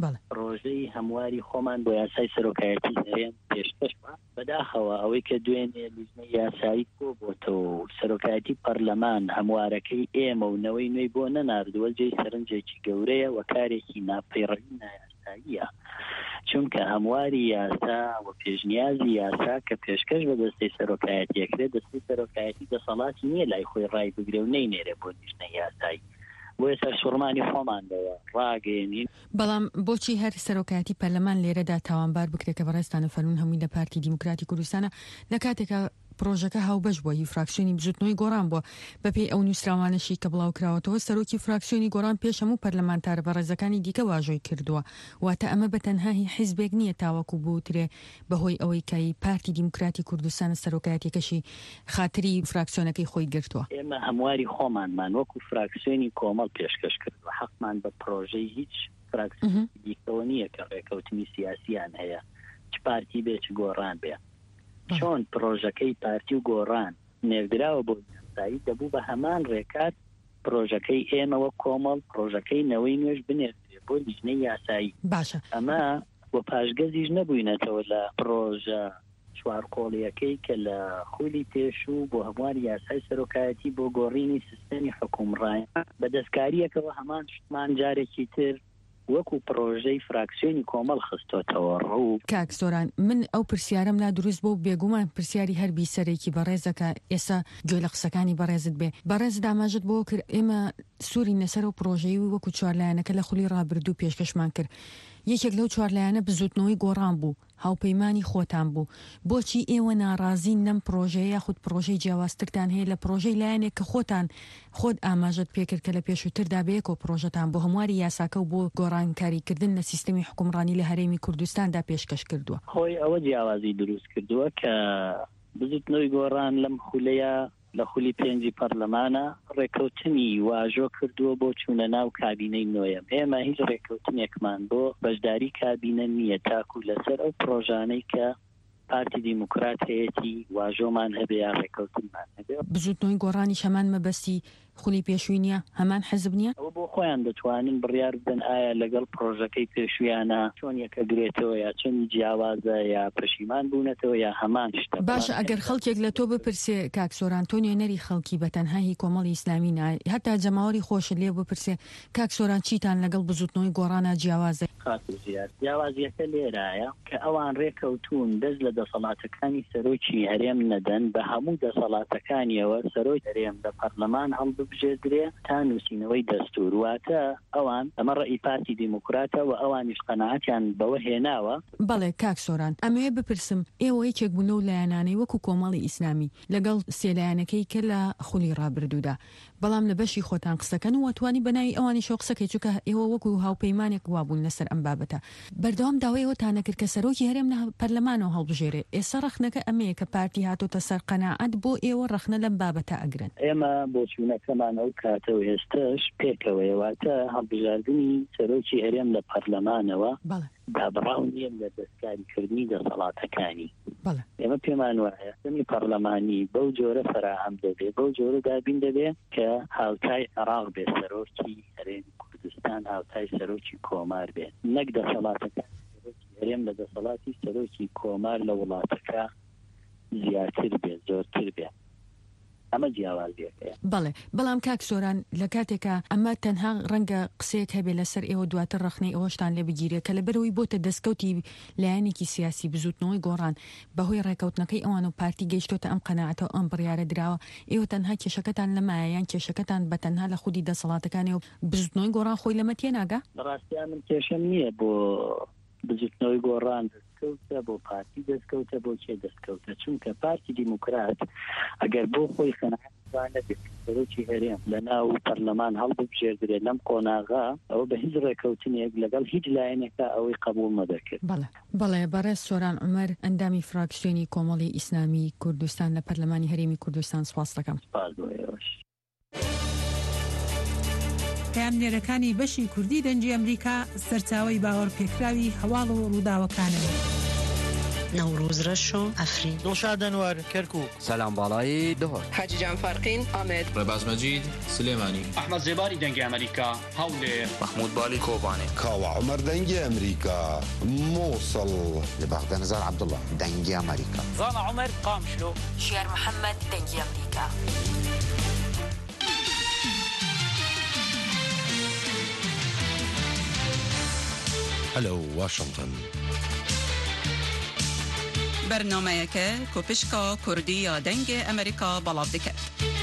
ڕۆژەی هەمواری خۆمان بۆ یاسای سەرۆکایەتی هەرێم پێشکەشوە بەداخەوە ئەوەی کە دوێنێ لیژنەی یاسایی کۆ بۆتەوە سەرۆکایەتی پەرلەمان هەموارەکەی ئێمە و نەوەی نوێی بۆ نەناردووە جێی سەرنجێکی گەورەیە و کارێکی ناپەیڕەوی نایاساییە چونکە هەمواری یاسا و پێشنیازی یاسا کە پێشکەش بە دەستەی سەرۆکایەتیەکرێت دەستەی سەرۆکایەتی دەسەڵاتی نییە لای خۆی ڕای بگرێ و نەینێرێ بۆ لیژنەی یاسایی بۆیە سەرسوڕمانی خۆماندەوە ڕاگەێنین. بەڵام بۆچی هەر سەرۆکایەتی پەرلەمان لێرەدا تاوانبار بکرێت کە بەڕێستانە فەرمون هەمووی لە پارتی دیموکراتی کوردستانە لە کاتێکە پرۆژەکە هاوبەش بووە هی فراکسیۆنی بزوتنەوەی گۆڕان بووە بەپێی ئەو نووسراوانەشی کە بڵاو کراوەتەوە سەرۆکی فراکسیۆنی گۆڕان پێش هەموو پەرلەمانتارە بەڕێزەکانی دیکە واژۆی کردووە واتە ئەمە بەتەنها هی حیزبێک نییە تاوەکو بوترێ بەهۆی ئەوەی کای پارتی دیموکراتی کوردستانە سەرۆکایەتیەکەشی خاتری فراکسیۆنەکەی خۆی گرتووە. ئێمە هەمواری خۆمانمان وەکو فراکسیۆنی کۆمەڵ پێشکەش کردووە حەقمان بە پرۆژەی هیچ فراکسیۆنی دیکەوە نییە کە ڕێکەوتنی سیاسیان هەیە چ پارتی بێ چ گۆڕان بێ چۆن پرۆژەکەی پارتی و گۆڕان نێردراوە بۆ یاسایی دەبوو بە هەمان ڕێکات پرۆژەکەی ئێمەوە کۆمەڵ پرۆژەکەی نەوەی نوێژ بنێردرێ بۆ لیژنەی یاسایی. باشە ئەمە بۆ پاشگەزیش نەبووینەتەوە لە پرۆژە چوارکۆڵیەکەی کە لە خولی پێشوو بۆ هەمواری یاسای سەرۆکایەتی بۆ گۆڕینی سیستەمی حکومڕای بە دەستکاریەکەوە هەمان شتمان جارێکی تر وەکو پرۆژەی فراکسیۆنی کۆمەڵ خستۆتەوە ڕوو. کاک سۆران من ئەو پرسیارم لا دروست بۆ بێگومان پرسیاری هەربی سەرێکی بەڕێزەکە ئێستا گوێ لە قسەکانی بەڕێزت بێ بەڕێز داماژت بۆ کرد ئێمە سووری نەسەر و پرۆژەی وەکو چوارلایەنەکە لە خولی ڕابردوو پێشکەشمان کرد یەکێک لەو چوارلایەنە بزوتنەوەی گۆڕان بوو هاوپەیمانی خۆتان بوو بۆچی ئێوە ناڕازین نەم پرۆژەیە یاخود پرۆژەی جیاوازترتان هەیە لە پرۆژەی لایەنێک کە خۆتان خۆت ئاماژەت پێکرد کە لە پێشووتردا بەیەکەوە پرۆژەتان بۆ هەمواری یاساکە و بۆ گۆڕانکاریکردن لە سیستەمی حکومڕانی لە هەرێمی کوردستاندا پێشکەش کردووە خۆی ئەوە جیاوازی دروست کردووە کە بزوتنەوەی گۆڕان لەم خولەیە لە خولی پێنجی پەرلەمانە ڕێکەوتنی واژۆ کردووە بۆ چوونە ناو کابینەی نوێیە ئێمە هیچ ڕێکەوتنێکمان بۆ بەشداری کابینە نییە تاکو لەسەر ئەو پرۆژانەی کە پارتی دیموکرات هەیەی واژۆمان هەبێ یا ڕێکەوتنمان هەبێ. بزوتنەوەی گۆڕانی هەمان مەبەستی خولی پێشووی نییە هەمان حەزب نییە ئەوە بۆ خۆیان دەتوانن بڕیار بدەن ئایا لەگەڵ پرۆژەکەی پێشویانە چۆن یەکە گرێتەوە یا چۆن جیاوازە یا پەشیمان بوونەتەوە یا هەمان شتە. باشە ئەگەر خەڵکێک لە تۆ بپرسێ کاک سۆران تۆ نوێنەری خەڵکی بەتەنهایی کۆمەڵی ئیسلامی نایە هەتا جەماوەری خۆشت لێ بپرسێ کاک سۆران چیتان لەگەڵ بزوتنەوەی گۆڕانە جیاوازە جیاوازیەکە لێرایە کە ئەوان ڕێکەوتون دەست لە دەسەڵاتەکانی سەرۆکی هەرێم نەدەن بە هەموو دەسەڵاتەکانیەوە سەرۆی هەرێم لە پەرلەمان هەڵببژێدرێ تا نووسینەوەی دەستور واتە ئەوان ئەمە ڕێی پارتی دیموکراتە و ئەوانیش قەناعەتیان بەوە هێناوە. بەڵێ کاک سۆران ئەمەوێ بپرسم ئێوە یەکێک بوونە و لایەنانەی وەکو کۆمەڵی ئیسلامی لەگەڵ سێلایەنەکەی کە لە خولی ڕابردوودا بەڵام لە بەشی خۆتان قسەکەن و وەتوانی بەناوی ئەوانی شۆ قسەکەی چووکە ئێوە وەکو هاوپەیمانێک وابوون لەسەر ئەم بابەتە بەردەوام داوای ئەوتانە کرد کە سەرۆکی هەرێم لە پەرلەمانەوە هەڵبژێرێ ئێستا ڕەخنەکە ئەمەیە کە پارتی هاتۆتە سەر قەناعەت بۆ ئێوە ڕەخنە لەم بابەتە ئەگرن. ئێمە بۆ چوونەکەمان ئەو کاتەوە ئێستاش پێکەوەیەواتە هەڵبژاردننی سەرۆکی هەرێم لە پەرلەمانەوە دابڕاو نیە لە دەستکاریکردنی دەسەڵاتەکانی. ئێمە پێمان وایە سەمی پەرلەمانی بەو جۆرە فراهەم دەبێت بەو جۆرە دابین دەبێت کە هاوتای عێراق بێ سەرۆکی هەرێمی کوردستان هاوتای سەرۆکی کۆمار بێت نەک دەسەڵاتەکان هەرێم لە دەسەڵاتی سەرۆکی کۆمار لە وڵاتەکە زیاتر بێت زۆرتر بێت. ئەمە جیاوازیەکەیە. بەڵێ بەڵام کاک سۆران لە کاتێکە ئەمە تەنها ڕەنگە قسەیەک هەبێ لەسەر ئێوە دواتر ڕخنەی ئەوەشتان لێ بگیرێت کە لەبەرەوەی بۆتە دەستکەوتی لایەنێکی سیاسی بزوتنەوەی گۆڕان بەهۆی ڕێکەوتنەکەی ئەوان و پارتی گەیشتۆتە ئەم قەناعەتەوە ئەم بڕیارە دراوە ئێوە تەنها کێشەکەتان لەمایە یان کێشەکەتان بە تەنها لە خودی دەسەڵاتەکانی و بزوتنەوەی گۆڕان خۆی لەمە تێناگا؟ بەڕاستیان من کێشەم نییە بۆ بزوتنەوەی گۆڕان دەستکەوتە بۆ پارتی دەستکەوتە بۆ کێ دەستکەوتە چونکە پارتی دیموکرات ئەگەر بۆ خۆی خەناعەت سەرۆکی هەرێم لە ناو پەرلەمان هەڵبژێردرێت لەم قۆناغا ئەوە بە هیچ ڕێکەوتنێک لەگەڵ هیچ لایەنێکە ئەوەی قبول مەدەکرد. بەڵێ بەڵێ بەڕێز سۆران عومەر ئەندامی فراکسیۆنی کۆمەڵی ئیسلامی کوردستان لە پەرلەمانی هەرێمی کوردستان سوپاس دەکەم. پەیامنێرەکانی بەشی کوردی دەنجی ئەمریکا سەرچاوەی باوەڕپێکراوی هەواڵ و ڕووداوەکانن. نوروز رشو افرین دڵشاد ئەنوەر کەرکووک سەلام باڵایی دهۆر حاجی جان فەرقین ئامێد ڕێباز مەجید سلێمانی ئەحمەد زێباری دەنگی ئەمریکا هەولێر محمود بالی کۆبانێ کاوە عومەر دەنگی ئەمریکا مووسڵ لە بەغداد نزار عەبدوڵڵا دەنگی ئەمریکا زانا عومەر قامشلۆ ژیار محەممەد دەنگی ئەمریکا. هەلو واشنگتن بەرنامەیەکە کۆپشکا کوردی یا دەنگی ئەمریکا بەڵاو دەکات.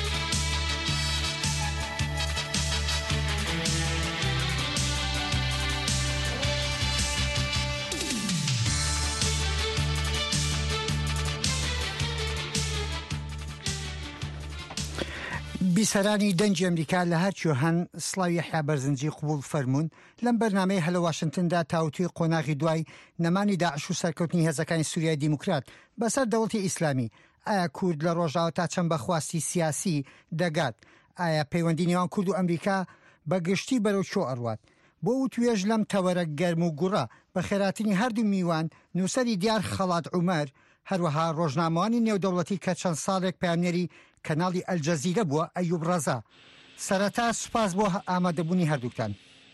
بیسەرانی دەنگی ئەمریکا لە هەرچیۆ هەن سڵاوی یەحیا بەرزنجی قبول فەرموون لەم بەرنامەی هەلە واشنگتندا تاوتوی قۆناغی دوای نەمانی داعش و سەرکەوتنی هێزەکانی سووریای دیموکرات بەسەر دەوڵەتی ئیسلامی. ئایا کورد لە ڕۆژاوە تا چەند بەخواستی سیاسی دەگات؟ ئایا پەیوەندی نێوان کورد و ئەمریکا بە گشتی بەرەو چۆ ئەڕوات؟ بۆ و توێژ لەم تەوەرە گەرم و گوڕە بە خێراتنی هەردوو میوان نووسەری دیار خەڵات عومەر، هەروەها ڕۆژنامەوانی نێودەوڵەتی کە چەند ساڵێک پامنێری کەناڵی ئەلجەزیرە بووە ئەیوب ڕەزا. سەرەتا سوپاس بۆ ئامادەبوونی هەردووکتان.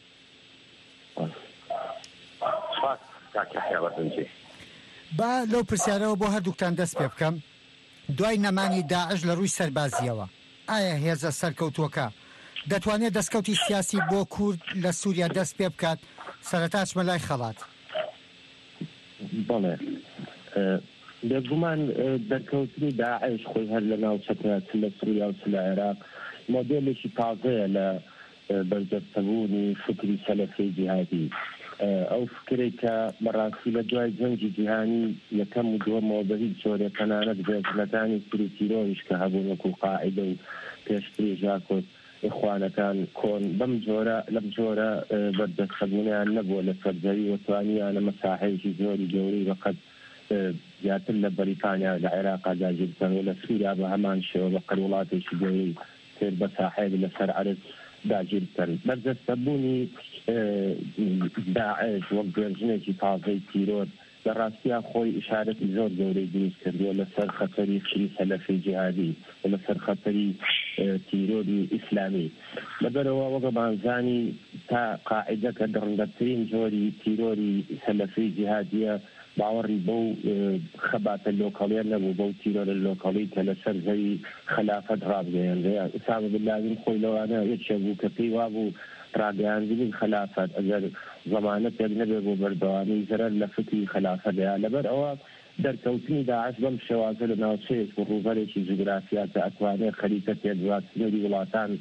با لەو پرسیارەوە بۆ هەردووکتان دەست پێ بکەم. دوای نەمانی داعش لە ڕووی سەربازیەوە ئایا هێزە سەرکەوتووەکە دەتوانێت دەستکەوتی سیاسی بۆ کورد لە سووریا دەست پێ بکات؟ سەرەتا چمە لای خەڵات. بەڵێ بێگومان دەرکەوتنی داعش خۆی هەر لە ناو چەترە لە سووریا و لە عێراق مۆدێلێکی تازەیە لە بەرجەستەبوونی فکری سەلەفی جیهادی. ئەو فکرێک کە بەڕاستی لە دوای جەنگی جیهانی یەکەم و دووەمەوە بە هیچ جۆرێک تەنانەت بێژنەکانی سوری تیرۆریش کە هەبوون وەکو قاعیدە و پێشتری ژاکۆت ئیخوانەکان کۆن بەم جۆرە لەم جۆرە بەردەستەبوونیان نەبووە لە سەرزەوی وەتوانیانە مەساحەیەکی زۆری گەورەی بەقەد زیاتر لە بەریتانیا لە عێراقا داگیر بکەن و لە سووریا بە هەمان شێوە بە قەروڵاتێکی گەورەی تر بە ساحەیەک لەسەر عەرز داگیر بکەن. بەردەستەبوونی داعش وەک گوێژنێکی تازەی تیرۆر لە ڕاستیان خۆی ئیشارەتی زۆر گەورەی دروست کردووە لەسەر خەتەری فکری سەلەفی جیهادی و لەسەر خەتەری تیرۆری ئیسلامی. لەبەرەوە وەکە بانزانی تا قاعیدە کە دڕندەترین جۆری تیرۆری سەلەفی جیهادیە باوەڕی بەو خەباتە لۆکەڵیە نەبوو، بەو تیرۆرە لۆکەڵی کە لەسەر زەوی خلافەت ڕابگەیاندەیە. ئوسامە بن لادن خۆی لەوانە یەکێ بوو کە پێی وابوو ڕاگەیاندنی خلافەت ئەگەر زەمانەتێک نەبێ بۆ بەردەوامی زەرەر لە فکری خلافەتەیە. لەبەر ئەوە دەرکەوتنی داعش بەم شێوازە لە ناوچەیەک و ڕووبەرێکی جوگرافیا کە ئەتوانێت خەریکە تێدواتنەری وڵاتان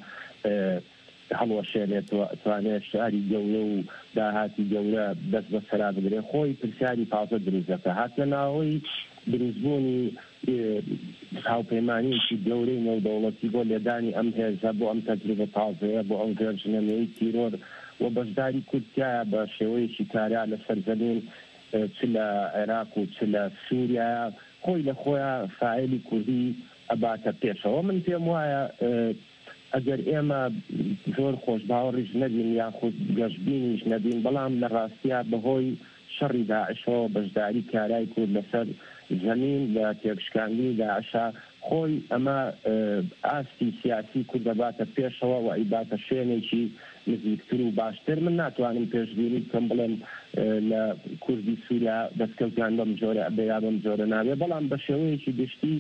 هەڵوەشێنێت توانێت شاری گەورە و داهاتی گەورە دەست بە سەرا بدرێت. خۆی پرسیاری تازە دروستەکە هاتە ناوەی دروستبوونی هاوپەیمانیەکی گەورەی نێودەوڵەتی بۆ لێدانی ئەم هێزە بۆ ئەم تەجروبە تازەیە بۆ ئەم گەرجنەمەی تیرۆر و بەشداری کورتایە بە شێوەیەکی کارا لە سەرزەمین چ لە عێراق و چ لە سووریا خۆی لە خۆیان فاعلی کوردی ئەباتە پێشەوە. من پێم وایە ئەگەر ئێمە زۆر خۆش باوەڕیش نەبین یاخود گەشتبینیش نەبین، بەڵام لە ڕاستیا بەهۆی شەڕی داعشەوە بەشداری کارای کورد لەسەر زەمین لە تێکشکاندنی داعشە خۆی ئەمە ئاستی سیاسی کورد دەباتە پێشەوە و ئەیباتە شوێنێکی نزیکتر و باشتر. من ناتوانم پێشبینی بکەم بڵێم لە کوردی سووریا دەستکەوتیان بەم جۆرە بەیا بەم جۆرە نابێ، بەڵام بە شێوەیەکی گشتی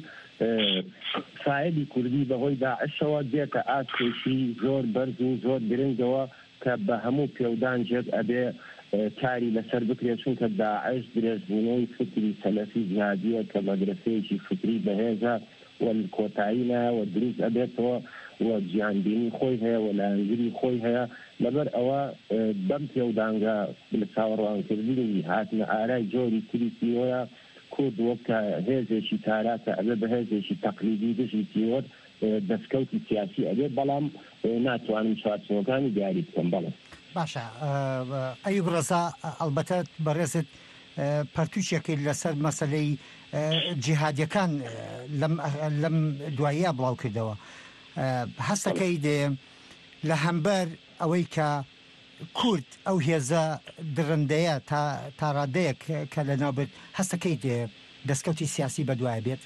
فاعلی کوردی بەهۆی داعشەوە دێتە ئاستێکی زۆر بەرز و زۆر گرنگەوە کە بە هەموو پێودان جێت ئەبێ کاری لەسەر بکرێت، چونکە داعش درێژبوونەوەی فکری سەلەفی جیهادیە کە مەدرسەیەکی فکری بەهێزە و کۆتاییە و دروست ئەبێتەوە و گیانبینی خۆی هەیە و لایەنگری خۆی هەیە. لەبەر ئەوە بەم پێودانگە لە چاوەڕوانکردنی هاتنە ئارای جۆری تری تیرۆیە کورد وەکە هێزێکی تاراتە ئەبێ بە هێزێکی تەقلیدی دژی تیرۆر دەستکەوتی سیاسی ئەبێ، بەڵام ناتوانم چوارچێوەکانی دیاری بکەم. بەڵێ باشە. ئەیوب ڕەزا ئەلبەتە بەڕێزت پەرتوچێکی لەسەر مەسەلەی جیهادیەکان لەم دواییە بڵاو کردەوە. هەستەکەی دێ لە هەمبەر ئەوەی کە کورد ئەو هێزە درندەیە تا ڕادەیەک کە لە ناوبێت هەستەکەی دێ دەستکەوتی سیاسی بەدوایە بێت؟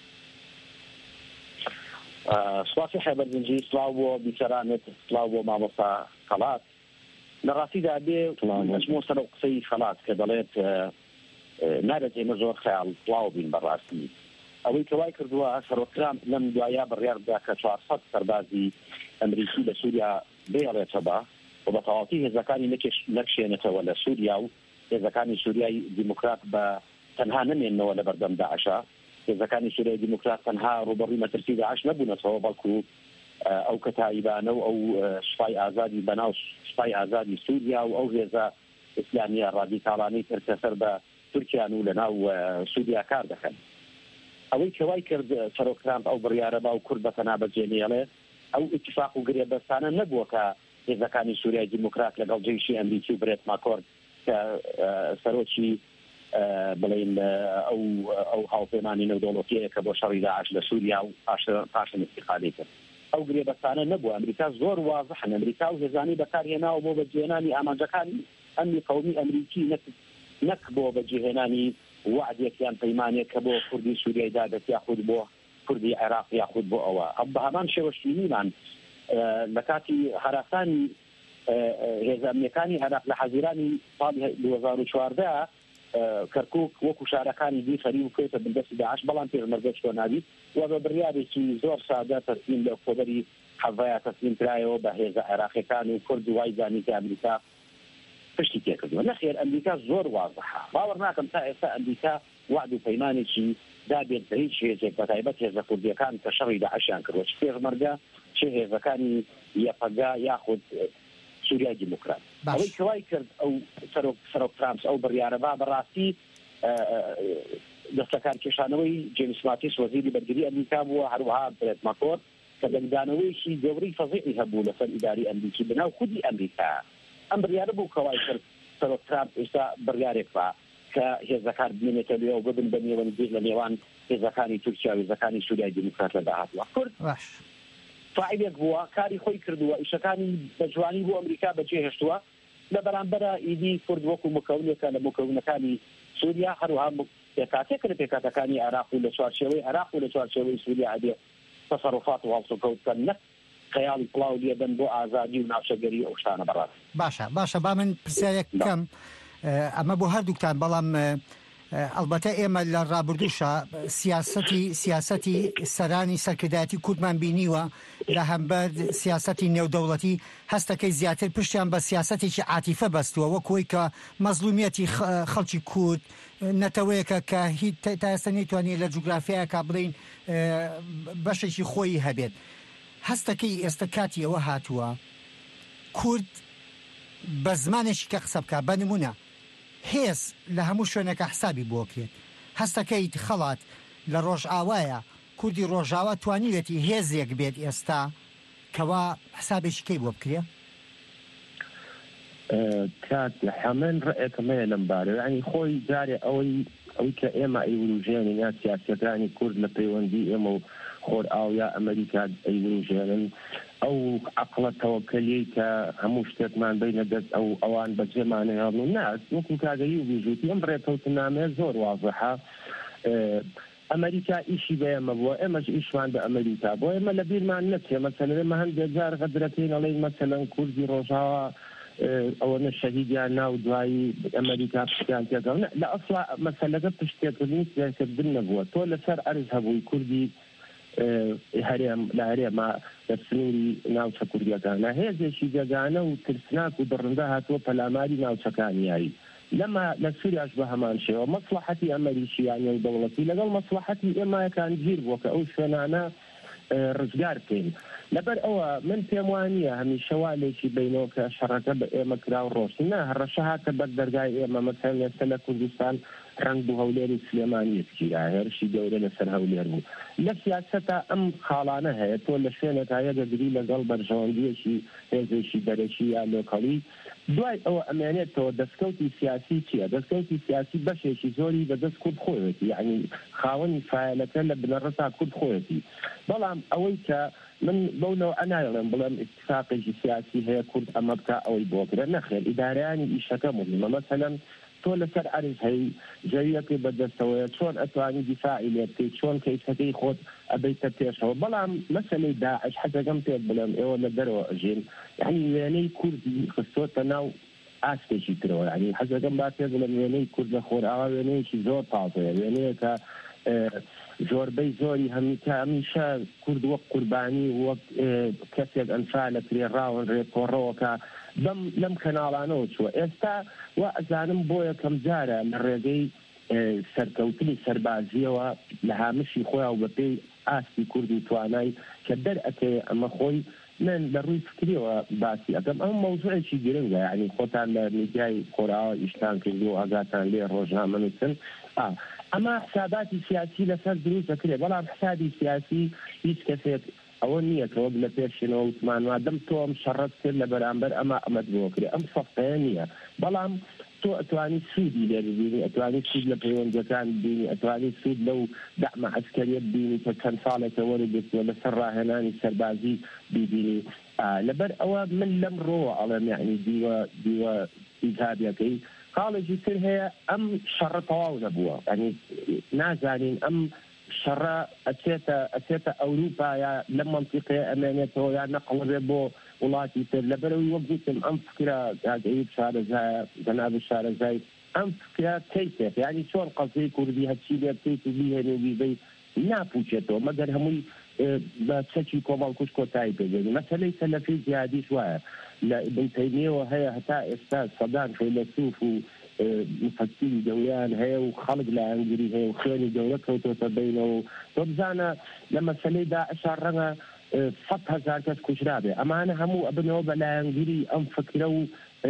سواسی حێبەرزنجی سلااو بۆ بیچارانت سلااو بۆ مامۆستا خەڵات لە ڕاستیدا بێ مەجموع سەر قسەی خەڵات کە دەڵێت نارێت ئێمە زۆر خەیاڵ سلااو بین بەڕاستی ئەوەی کەوای کردووە سەرۆکرام لەم دوایە بڕیار بدا کە چوارسەد سەربازی ئەمریکی لە سووریا بێڵێتەوە و بە تەواوەتی هێزەکانی نەکشێنێتەوە لە سووریا و هێزەکانی سووریای دیموکرات بە تەنها نمێنەوە لە بەردەم داعشە هێزەکانی سووریای دیموکرات تەنها ڕوبەڕووی مەترسی داعش نەبوونەتەوە بەڵکو ئەو کە تایبانە و ئەو سوپای ئازادی بەناو سوپای ئازادی سووریا و ئەو هێزە ئیسلامیە ڕادیکاڵانەی ترکە سەر بە تورکیان و لە ناو سووریا کار دەکەن ئەوەی کەوای کرد سەرۆکرامپ ئەو بڕیارە با و کورد بەتەنها بەجێنێڵێ ئەو اتفاق و گرێبەستانە نەبووە کە هێزەکانی سووریای دیموکرات لەگەڵ جێیشی ئەمریکی و برێت ماکۆرد کە سەرۆکی بڵین ئەو ئەو هاوپەیمانی نەودەوڵەتیەیە کە بۆ شەڕی داعش لە سووریا و پاشن استیقالی کرد ئەو گرێبەستانە نەبووە ئەمریکا زۆر وازحن ئەمریکا و هێزانی بەکارهێناوە بۆ بەجێهێنانی ئامانجەکانی ئەمنی قەومی ئەمریکی نەک بۆ بەجێهێنانی وعدێکیان پەیمانێک کە بۆ کوردی سووریای دادەت یاخود بۆ کوردی عێراق یاخود بۆ ئەوە ئەم بە هەمان شێوەشینیمان لە کاتی هەراسانی هێزە ئەمنیەکانی عێراق لە حەزیرانی ساڵی دوو هەزار و چواردە کەرکوک وەکو شارەکانی دی خەری و کێتە بندەستی داعش بەڵام پێشمەرگەی چۆن نابیت و بە بڕیارێکی زۆر سادە تەسلیم لە ئۆکتۆبەری حەڤەیە تەسلیم کرایەوە بە هێزە عێراقیەکان و کورد و وای زانی کە ئەمریکا پشتی تێکردووە نەخێر ئەمریکا زۆر وازحە باوەڕ ناکەم تا ئێستا ئەمریکا وعد و پەیمانێکی دابێت بە هیچ هێزێک بەتایبەت هێزە کوردیەکان کە شەڕی داعشیان کردوە چ پێشمەرگە چه هێزەکانی یەپەگا یاخود سووریای دیموکرات ئەوەی کەوای کرد ئەو سەرۆک ترامپ ئەو بڕیارە با بەڕاستی دەستەکان کێشانەوەی جیمس ماتیس وەزیری بەرگری ئەمریکا بووە هەروەها برێت ماکۆرد کە دەنگدانەوەیشی گەورەی فەزیعی هەبوو لەسەر ئیداری ئەمریکی بناو خودی ئەمریکا ئەم بڕیارە بوو کەوای کرد سەرۆک ترامپ ئێستا بڕیارێک با کە هێزەکان بمێنێتە لێ و ببن بە نێوە نزیک لە نێوان هێزەکانی تورکیا و هێزەکانی سووریای دیموکرات لە داهاتوە کورد فاعلێک بووە کاری خۆی کردووە ئیشەکانی بە جوانی بۆ ئەمریکا بەجێهێشتووە لە بەرامبەرە ئیدی کورد وەکو مکەونێکە لە مکەونەکانی سووریا هەروها پێکاتێک لە پێکاتەکانی عێراق و لە چوارچێوەی عێراق و لە چوارچێوەی سووریا ئەبێ تەسەڕوفات و هەڵسوکەوتکەن نەک خەیاڵی پڵاو لێدەن بۆ ئازادی و ناوچەگەری ئەو شتانە بەڕاست باشە باشە با من پرسیارێک بکەم ئەمە بۆ هەردووکتان بەڵام ئەلبەتە ئێمە لە ڕابردووشە سیاسەتی سیاسەتی سەرانی سەرکردایەتی کوردمان بینیوە لە هەمبەر سیاسەتی نێودەوڵەتی هەستەکەی زیاتر پشتیان بە سیاسەتێکی عاتیفە بەستووە وەکوی کە مەزلومیەتی خەڵکی کورد نەتەوەیەکە کە هیچ تا ئێستا نەیتوانێت لە جوگرافیایەکە بڵین بەشێکی خۆی هەبێت هەستەکەی ئێستا کاتی ئەوە هاتووە کورد بە زمانێکی کە قسە بکە بە نمونە هێز لە هەموو شوێنەکە حسابی بۆ بکرێت هەستەکەی خەڵات لە ڕۆژئاوایە کوردی ڕۆژاوا توانیوێتی هێزێک بێت ئێستا کەوا حسابێکی کەی بۆ بکرێ کات لە هەمن ڕێکەمەیە لەم بارە ینی خۆی جارێ ئەوەی ئەوی کە ئێمە ئەیوروژێنین یا سیاسەتانی کورد لە پەیوەندی ئێمە و خۆر ئاویا ئەمریکا ئەیوروژێنن ئەو عقلە تەوەکەلی کە هەموو شتێکمان بینە دەست ئەو ئەوان بەجێمانە هەڵن ناس وەکو کاگەی و بیژوتی ئەم ڕێکەوتنامێ زۆر وازەحە ئەمریکا ئیشی بە ئێمە بووە ئێمەش ئیشمان بە ئەمریکا بۆ ئێمە لە بیرمان نەچێ مەسەلە ئێمە هەندێک جار غەدرەکەین ئەڵێن مەسەلەن کوردی ڕۆژاوە ئەوەنە شەهیدیان ناو دوایی ئەمریکا پشتیان تێگەڵ لە ئەسڵا مەسەلەکە پشتێکردنی سیاسەتکردن نەبووە تۆ لەسەر ئەرز هەبووی کوردی هەرێم لە هەرێمە لە سنووری ناوچە کوردیەکانە هێزێکی جێگانە و ترسناک و دڕندە هاتووە پەلاماری ناوچەکانیایی لەما لە سووریاش بە هەمان شێوە مەسلحەتی ئەمریکییان و دەوڵەتی لەگەڵ مەسلحەتی ئێمایەکان گیر بووە کە ئەو شوێنانە ڕزگار بکەین لەبەر ئەوە من پێم وانییە هەمیشەوالێکی بینەوە کە شەڕەکە بە ئێمە کرا و ڕۆشتی نا هەڕەشە هاتە بەر دەرگای ئێمە مەسەن لێستا لە کوردستان ڕنگ بوو هەولێر و سلێمانیەتگیرا هێرشی گەورە لەسەر هەولێر بوو لە سیاسەتە ئەم خاڵانە هەیە تۆ لە شوێنە تایە دەگری لەگەڵ بەرژەوەندیەکی هێزێکی دەرەکی یا لۆکەڵی دوای ئەوە ئەمێنێتەوە دەستکەوتی سیاسی چییە دەستکەوتی سیاسی بەشێکی زۆری بەدەست کورد خۆیەتی یعنی خاوەنی فایلەکە لە بنەڕەتا کورد خۆیەتی بەڵام ئەوەی کە من بەونەوە ئەنایڵێم بڵێم اتفاقێکی سیاسی هەیە کورد ئەمە بکە ئەوەی بۆ کرێ نەخێر ئیدارەیانی ئیشەکە مهمە مەسەلەن تۆ لەسەر عەرز هەی زەویەکەی بەدەستەوەیە چۆن ئەتوانی دیفاعی لێ بکەیت چۆن کەیفەکەی خۆت ئەبەیتە پێشەوە بەڵام مەسەلەی داعش حەزەکەم پێت بڵێم ئێوە لە دەرەوە ئەژین یعنی وێنەی کوردی خستۆتە ناو ئاستێکی ترەوە یعنی حەزەکەم با پێت بڵێم وێنەی کورد لە خۆرئاوا وێنەیەکی زۆر تازەیە وێنەیەکە زۆربەی زۆری هەمیشە کورد وەک قوربانی وەک کەسێک ئەنفا لە پرێڕاون ڕێکۆڕەوەکە بەم لەم کەناڵانەوە چووە ئێستا وا ئەزانم بۆ یەکەم جارە لە ڕێگەی سەرکەوتنی سەربازیەوە لە هامشی خۆیان بە پێی ئاستی کورد و توانای کە دەرئەکەی ئەمە خۆی من لە ڕووی فکرەوە باسی ئەەکەم ئەم مەوزوعێکی گرنگە یعنی خۆتان لە میدیای خۆراوە ئیشتان کرد و ئاگاتان لێ ڕۆژنامە نووسن ئەمە حساباتی سیاسی لەسەر دروست دەکرێت بەڵام حسابی سیاسی هیچ کەسێک ئەوە نییە کە وەک لە پێشینەوە وتمانوا دەم تۆم شەڕەت کرد لە بەرامبەر ئەمە ئەمەد بۆ کرێ ئەم سەفتەیە نییە بەڵام تۆ ئەتوانی سوودی لێ ببینی ئەتوانی سوود لە پەیوەندەکان ببینی ئەتوانی سوود لەو دەعمە عەسکەریە ببینی کە چەند ساڵێکە وەرەگرتووە لەسەر ڕاهێنانی سەربازی ببینی لەبەر ئەوە من لەم ڕۆوە ئەڵێم یعنی دیوە دیوە ئیجابیەکەی خاڵێکی تر هەیە ئەم شەڕە تەواو نەبووە ینی نازانین ئەم شەڕە ئەچێتە ئەچێتە ئەوروپا یا لەم مەنتیقەیە ئەمێنێتەوە یا نەقڵڕێ بۆ وڵاتی تر لەبەرەوەی وەک گوتم ئەم فکرە ئەیوب شارەزایە جەناب شارەزای ئەم فکرە کەیتێت ینی چۆن قەزەی کوردی هەچی لێ بکەیت و بیهێنێ بیبەی ناپوچێتەوە مەگەر هەمووی بە چەکی کۆمەڵکوش کۆتایی پێگەێنی مەسەلەی سەلەفی زیادیش وایە لە ابن تەیمیەوە هەیە هەتا ئێستا سەدان فەیلسوف و مفەکری دەوریان هەیە و خەڵک لە ئەنگری هەیە و خوێنی گەورە کەوتۆتە بینەوە تۆ بزانە لە مەسەلەی داعشا ڕەنگە سەد هەزار کەس کوژرابێ ئەمانە هەموو ئەبنەوە بە لایەنگیری ئەم فکرە و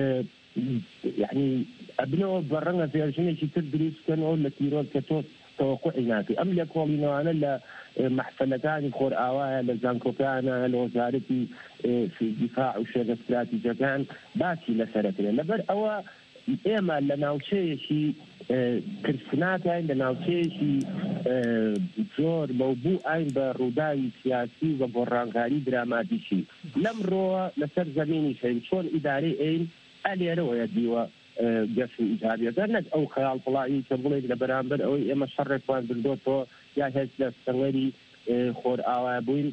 یعنی ئەبنەوە بە ڕەنگە فێرژنێکی تر دروستکەنەوە لە تیرۆر کە تۆ تەوەقوعی ناکەی ئەم لە کۆڵینەوانە لە محفلەکانی خۆرئاوایە لە زانکۆکانە لە وەزارەتی دیفاع و شێرە استراتیجەکان باسی لەسەرەکرێن لەبەر ئەوە ئێمە لە ناوچەیەکی کرسناکین لە ناوچەیەکی زۆر بەوبوو ئاین بە ڕووداوی سیاسی و بە گۆڕانکاری دراماتیشی لەم ڕۆوە لەسەر زەمینی شەین چۆن ئیدارەی ئین ئەلێرەوەیە دیوە گەشت و ئیجابیەکە نەک ئەو خەیاڵ پڵایی کە بڵێت لە بەرامبەر ئەوەی ئێمە شەڕێکوان بردۆتەوە یا هێز لە سەوەری خۆرئاوا بووین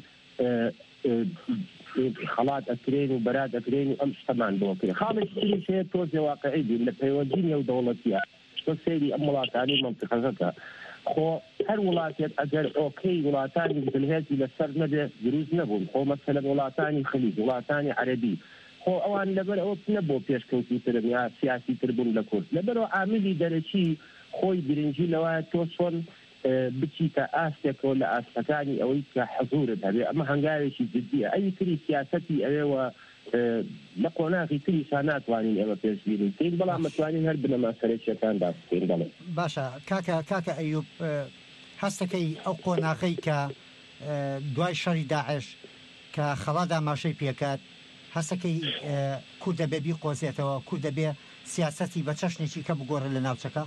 خەڵات ئەکرێن و بەراد ئەکرێن و ئەم شتەمان بۆ کرێ خاڵێکی شەیە تۆزێ واقعی بین لە پەیوەندی نێو دەوڵەتیە تۆ سەیری ئەم وڵاتانی مەنتیقەکە خۆ هەر وڵاتێک ئەگەر ئۆکەی وڵاتانی دڵهێزی لەسەر نەبێ دروست نەبوون خۆ مەسەلەن وڵاتانی خەلیج وڵاتانی عەرەبی خۆ ئەوان لەبەر ئەوە نەبوو پێشکەوتی ترن یا سیاسی تر بوون لە کورد لەبەرەوە عاملی دەرەکی خۆی گرنگی لەوایە تۆ چۆن بچیتە ئاستێکەوە لە ئاستەکانی ئەوەی کە حەزورت هەبێ ئەمە هەنگاوێکی جدیە ئەی تری سیاسەتی ئەوێەوە لە قۆناغی تریشان ناتوانین ئێمە پێشبینی تین بەڵام مەتوانین هەر بنەما سەرێکیەکاندا بکەین بڵێ باشە کاکە کاکە ئەیوب هەستەکەی ئەو قۆناغەی کە دوای شەڕی داعش کە خەڵات ئاماژەی پێکات هەستەکەی کورد دەبێ بیقۆزێتەوە کورد دەبێ سیاسەتی بە چەشنێکی کە بگۆڕە لە ناوچەکە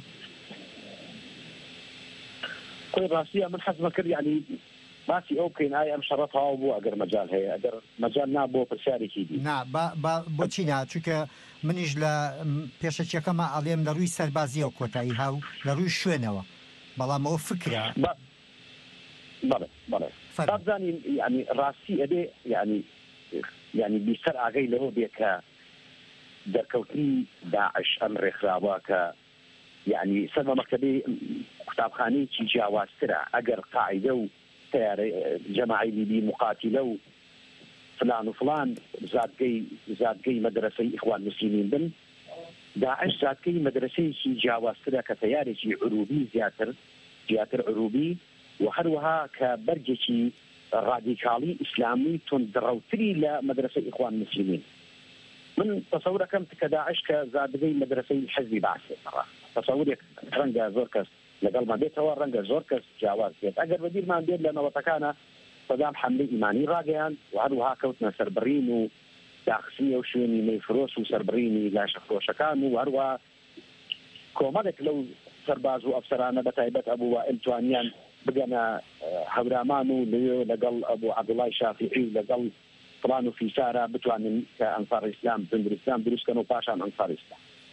كل راسية من حسب كر يعني ماشي أوكي ناي أم شرطها وبو أجر مجال هي أجر مجال نابو بشاري كيدي نا با با بوتشينا چونکە منیش لە پێشەچەکەمە ئەڵێم لە ڕووی سەربازیە و کۆتایی هاو لە ڕووی شوێنەوە بەڵام ئەوە فکرە بەڵێ بەڵێ بابزانین يعني راسي أبي يعني يعني بيسر ئاگەی لەوە بێ کە دەرکەوتنی داعش ئەم ڕێکخراوە يعني سبب مكتبي كتاب خاني شي جاواسترا اگر قاعده و جماعي ليبي مقاتله و فلان وفلان زادقي زادقي مدرسه اخوان المسلمين بن داعش زادقي مدرسه شي جاواسترا كتياري شي عروبي زياتر زياتر عروبي وهروها كبرجشي راديكالي اسلامي تندروتري لمدرسه اخوان المسلمين من تصور كم كداعش كزادقي مدرسه الحزب بعث مرة تصورك رنجا زوركس لقل ما بيت هو رنجا زوركس جواز بيت أجر بدير ما ندير لنا وتكانا صدام حملي إيماني راجعان وهروها كوتنا سربرين وداخسية وشويني ميفروس وسربريني لا شخروش كانوا وهروها كومادك لو سرباز وأفسرانا بتايبت أبو وائل توانيان بقنا حورامانو ليو لقل أبو عبد الله الشافعي لقل فلانو في سارة بتوانين كأنصار الإسلام تندر الإسلام دروس كانوا باشان أنصار الإسلام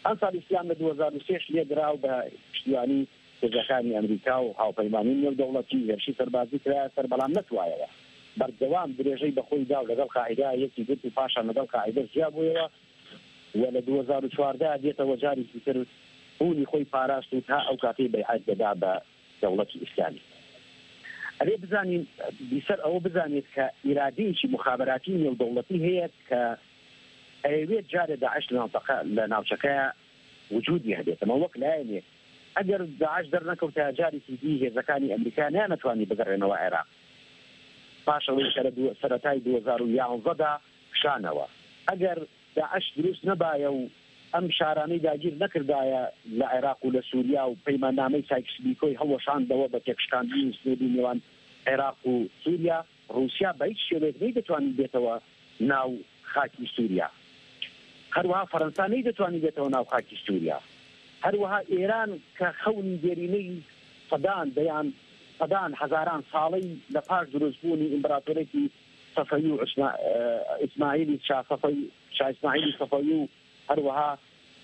ئەنسار ئیسلام لە دوو هەزار و سێ لێدراو بە پشتیوانی سێزەکانی ئەمریکا و هاوپەیمانی نێودەوڵەتی هێرشی سەربازی کرا سەر بەڵام نەتوایەوە بەردەوام درێژەی بەخۆی دا و لەگەڵ قاعیدا یەکی گرت و پاشان لەگەڵ قاعیدە زیاد بوویەوە و لە دوو هەزار و چواردە دێتەوە جارێکی تر بوونی خۆی پاراست و تا ئەو کاتەی بەیعەت دەدا بە دەوڵەتی ئیسلامی. ئەرێ بزانین بیسەر ئەوە بزانێت کە ئیرادەیەکی مخابراتی نێودەوڵەتی هەیە کە ئەوێت جارێ داعش لە ناوچەکەیە وجودی هەبێتەوە وەک لایەنێ ئەگەر داعش دەرنەکەوتە جارێکی دی هێزەکانی ئەمریکا نانەتوانی بگەڕێنەوە عێراق پاشەوەی سەرەتای دوو هەزار و یانزەدا شانەوە ئەگەر داعش دروست نەبایە و ئەم شارانەی داگیر نەکردایە لە عێراق و لە سووریا و پەیماننامەی سایکس-بیکۆی هەڵوەشاندەوە بە تێکشکاندنی سنووری نێوان عێراق و سووریا رووسیا بە هیچ شێوەیەک نەیدەتوانێت بێتەوە ناو خاکی سووریا هەروەها فەرەنسا نەیدەتوانێت بێتەوە ناو خاکی سووریا هەروەها ئێران کە خەونی دێرینەی سەدان دەیان سەدان هەزاران ساڵەی لە پاش دروستبوونی ئیمپراتۆرێتی سەفەوی و ئیسماعیلی شاه ئیسماعیلی سەفەوی و هەروەها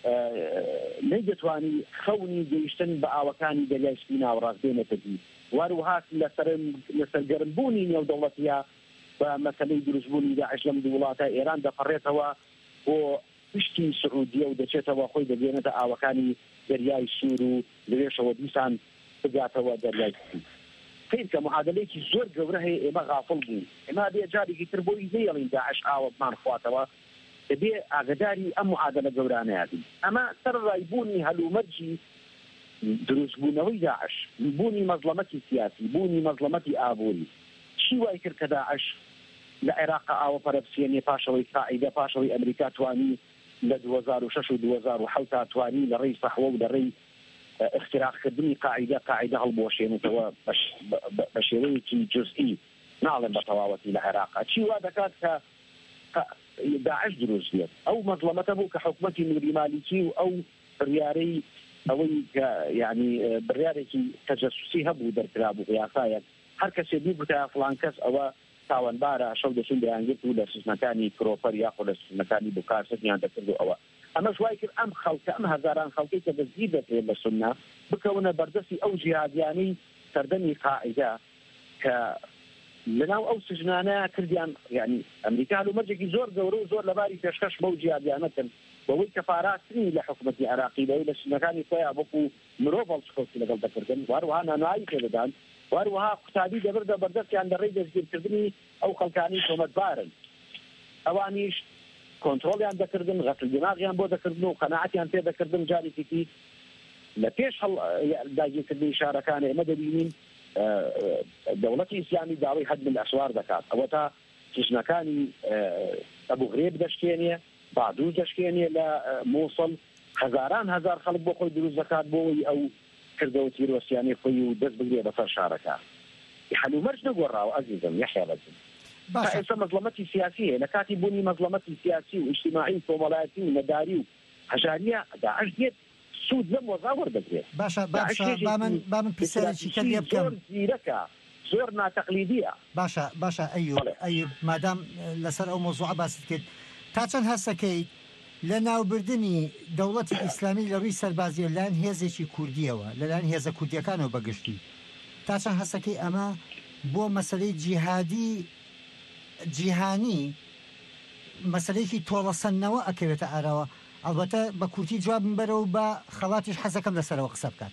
نەیدەتوانی خەونی گەیشتن بە ئاوەکانی دەریای سپینا و ڕاستێنێتە دی وەروەها لە سەرگەرمبوونی نێودەوڵەتیە بە مەسەلەی دروستبوونی داعش لەم دوو وڵاتە ئێران دەپەڕێتەوە بۆ پشتی سعودیە و دەچێتەوە خۆی دەبێنێتە ئاوەکانی دەریای سوور و لەوێشەوە دیسان بگاتەوە دەریای سپی خیر کە معادلەیەکی زۆر گەورە هەیە ئێمە غافڵ بووین ئێمە بێ جارێکی تر بۆی نەیەڵین داعش ئاوەمان خواتەوە دەبێ ئاگداری ئەم معادلە گەورانەیە بین ئەمە سەرڕایبوونی هەلومەرجی دروستبوونەوەی داعش بوونی مەزڵەمەتی سیاسی بوونی مەزڵەمەتی ئابووری چی وای کرد کە داعش لە عێراق ئاوە پەرەپسێنێ پاشەوەی قاعیدە پاشەوەی ئەمریکا توانی لە دوو هەزار و شەش و دوو هەزار و حەوت تا توانی لە ڕێی سەحوە و لە ڕێی اختراقکردنی قاعیدە قاعیدە هەڵبۆشێنێتەوە بە شێوەیەکی جزئی ناڵێن بە تەواوەتی لە عێراق چی وا دەکات کە داعش دروست بێت ئەو مەزڵەمەتە بوو کە حکومەتی نوری مالیکی و ئەو بڕیارەی ئەوەی یعنی بڕیارێکی تەجەسوسی هەبوو دەرکرا بوو یاسایەک هەر کەسێ بیگوتە فڵان کەس ئەوە تاوانبارە شەو دەچون دەیانگرت و لە سوزنەکانی کۆپەر یاخۆ لە سوزنەکانی بووکارسەیان دەکرد و ئەوە ئەمە شوای کرد ئەم خەڵکە ئەم هەزاران خەڵکی کە دەستگیر دەکرێت لە سوننا بکەونە بەردەستی ئەو جیهادیانەی سەردەمی قاعیدە کە لەناو ئەو سژنانە کردیان یعنی ئەمریکا هەلومەرجێکی زۆر گەورە و زۆر لەباری پێشکەش بەو جیهادیانەکەن بەوەی کە پاراستنی لە حکومەتی عێراقی بەوەی لە سژنەکانی خۆیان وەکو مرۆڤ هەڵسکۆتی لەگەڵ دەکردن واروها نانایی پێدەدان واروها قوتابی دەبردە بەردەستیان لە ڕێی دەستگیرکردنی ئەو خەڵکانی تۆمەتبارن ئەوانیش کۆنتڕۆلیان دەکردن غەسل دماغیان بۆ دەکردن و قەناعەتیان پێ دەکردن جارێکی لە پێش داگیرکردنی شارەکان ئێمە دەبینین دەوڵەتی ئیسلامی داوای هەدم الئەسوار دەکات ئەوە تا سژنەکانی ئەبوو غرێب دەشکێنێ بادوو دەشکێنێ لە مووسڵ هەزاران هەزار خەڵک بۆ خۆی دروست دەکات بۆەوەی ئەو کردەوە تیرۆسیانی خۆی و دەست بگرێ بەسەر شارەکە هەلومەرج نەگۆڕاوە ئەزیزم یەحیا بەزم ئێستا مەزڵەمەتی سیاسی هەیە لە کاتی بوونی مەزڵەمەتی سیاسی و ئیجتیماعی کۆمەڵایەتی و نەداری و هەژاریە داعش دێت سود لەم وەزا وەردەگرێت باشە با من پرسیارێکی کە لێ بکەم زۆر زیرەکە زۆر ناتەقلیدیە باشە باشە ئەیوب ئەیوب مادام لەسەر ئەو مۆزوعە باست کرد تا چەند هەستەکەی لە ناوبردنی دەوڵەتی ئیسلامی لە ڕووی سەربازیە لەلایەن هێزێکی کوردیەوە لەلایەن هێزە کوردیەکانەوە بەگشتی تا چەند هەستەکەی ئەمە بۆ مەسەلەی جیهادی جیهانی مەسەلەیەکی تۆڵەسەنەوە ئەکەوێتە ئاراوە ئەلبەتە بە کورتی جوابم بەرەو بە خەڵاتیش حەزەکەم لەسەرەوە قسە بکات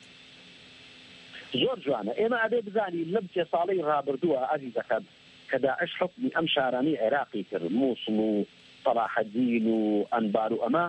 زۆر جوانە ئێمە ئەبێ بزانین لەم پێ ساڵەی ڕابردووە ئازیزەکەم کە داعش حکمی ئەم شارانی عێراقی کرد مووسڵ و سەلاحەدین و ئەنبار و ئەمە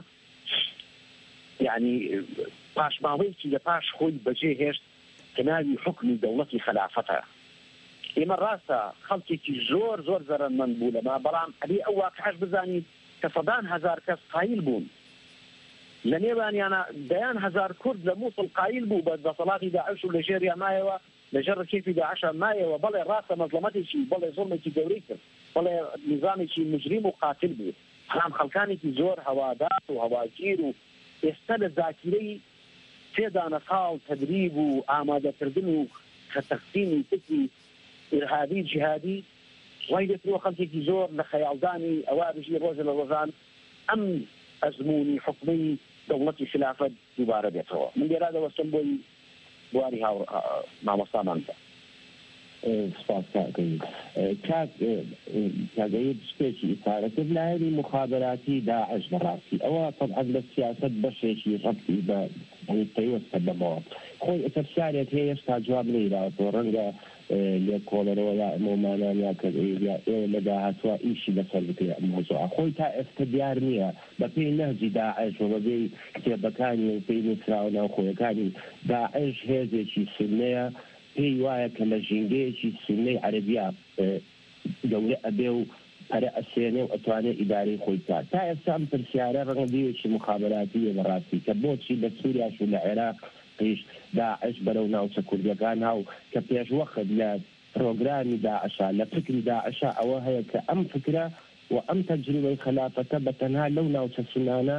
یعنی پاشماوەیەکی لە پاش خۆی بەجێ هێشت کە ناوی حکمی دەوڵەتی خلافەتە ئێمە ڕاستە خەڵکێکی زۆر زۆر زەرمەند بوو لەما بەڵام ئەبێ ئەو واقعەش بزانین کە سەدان هەزار کەس قایل بوون لە نێوانیانە دەیان هەزار کورد لە مووسڵ قایل بوو بە دەسەڵاتی داعش و لە ژێریان مایەوە لە ژێر ڕکێفی داعشان مایەوە بەڵێ ڕاستە مەزڵەمەتێکی بەڵێ زۆڵمێکی گەورەی کرد بەڵێ نظامێکی مجریم و قاتل بوو هەم خەڵکانێکی زۆر هەوادار و هەواگیر و ئێستا لە زاکیرەی سێدانە ساڵ تەدریب و ئامادەکردن و کە تەقسیمی تکی ئیرهابی جیهادی وای دەکرێتەوە خەڵکێکی زۆر لە خەیاڵدانی ئەوا بژی ڕۆژە لە ڕۆژان ئەم ئەزمموی حکومەی دەوڵەتی خلافەت دووبارە بێتەوە. من لێرا دەوەستم بۆی بواری مامۆستامان بە سپاس کاکەی کاک کاگەی شتێکی ئیسارەکرد لایەنی مخابراتی داعش بەڕاستی ئەوە طبعا لە سیاست بەشێکی ڕەبتی بە پەیوەستە بەمەوە خۆی ئەتەرسیارێک هەیە هێشتا جواب نەیراوەتەوە ڕەنگە لێ کۆڵەرەوە یا ئەمەمانان یا کە ئێوە لە داهاتوە ئیشی لەسەر بکرێ ئەمۆزوع خۆی تا ئێستا دیار نییە بە پێی نەهجی داعش و بەبێی کتێبەکانی و پێی نووسراوە ناوخۆیەکانی داعش هێزێکی سنەیە پێی وایە کە لە ژینگەیەکی سنەی عەرەبیا گەورە ئەبێ و پەرە ئەسێنێ و ئەتوانێت ئیدارەی خۆی بکات تا ئێستا ئەم پرسیارە ڕەنگە دیوێکی مخابراتیە بەڕاستی کە بۆچی لە سووریاش و لە عێراق پیش داعش بەرەو ناوچە کوردیەکان هاو کە پێش وەخت لە پرۆگرامی داعشا لە فکری داعشا ئەوە هەیە کە ئەم فکرە و ئەم تەجروبەی خلافەتە بەتەنها لەو ناوچە سنانە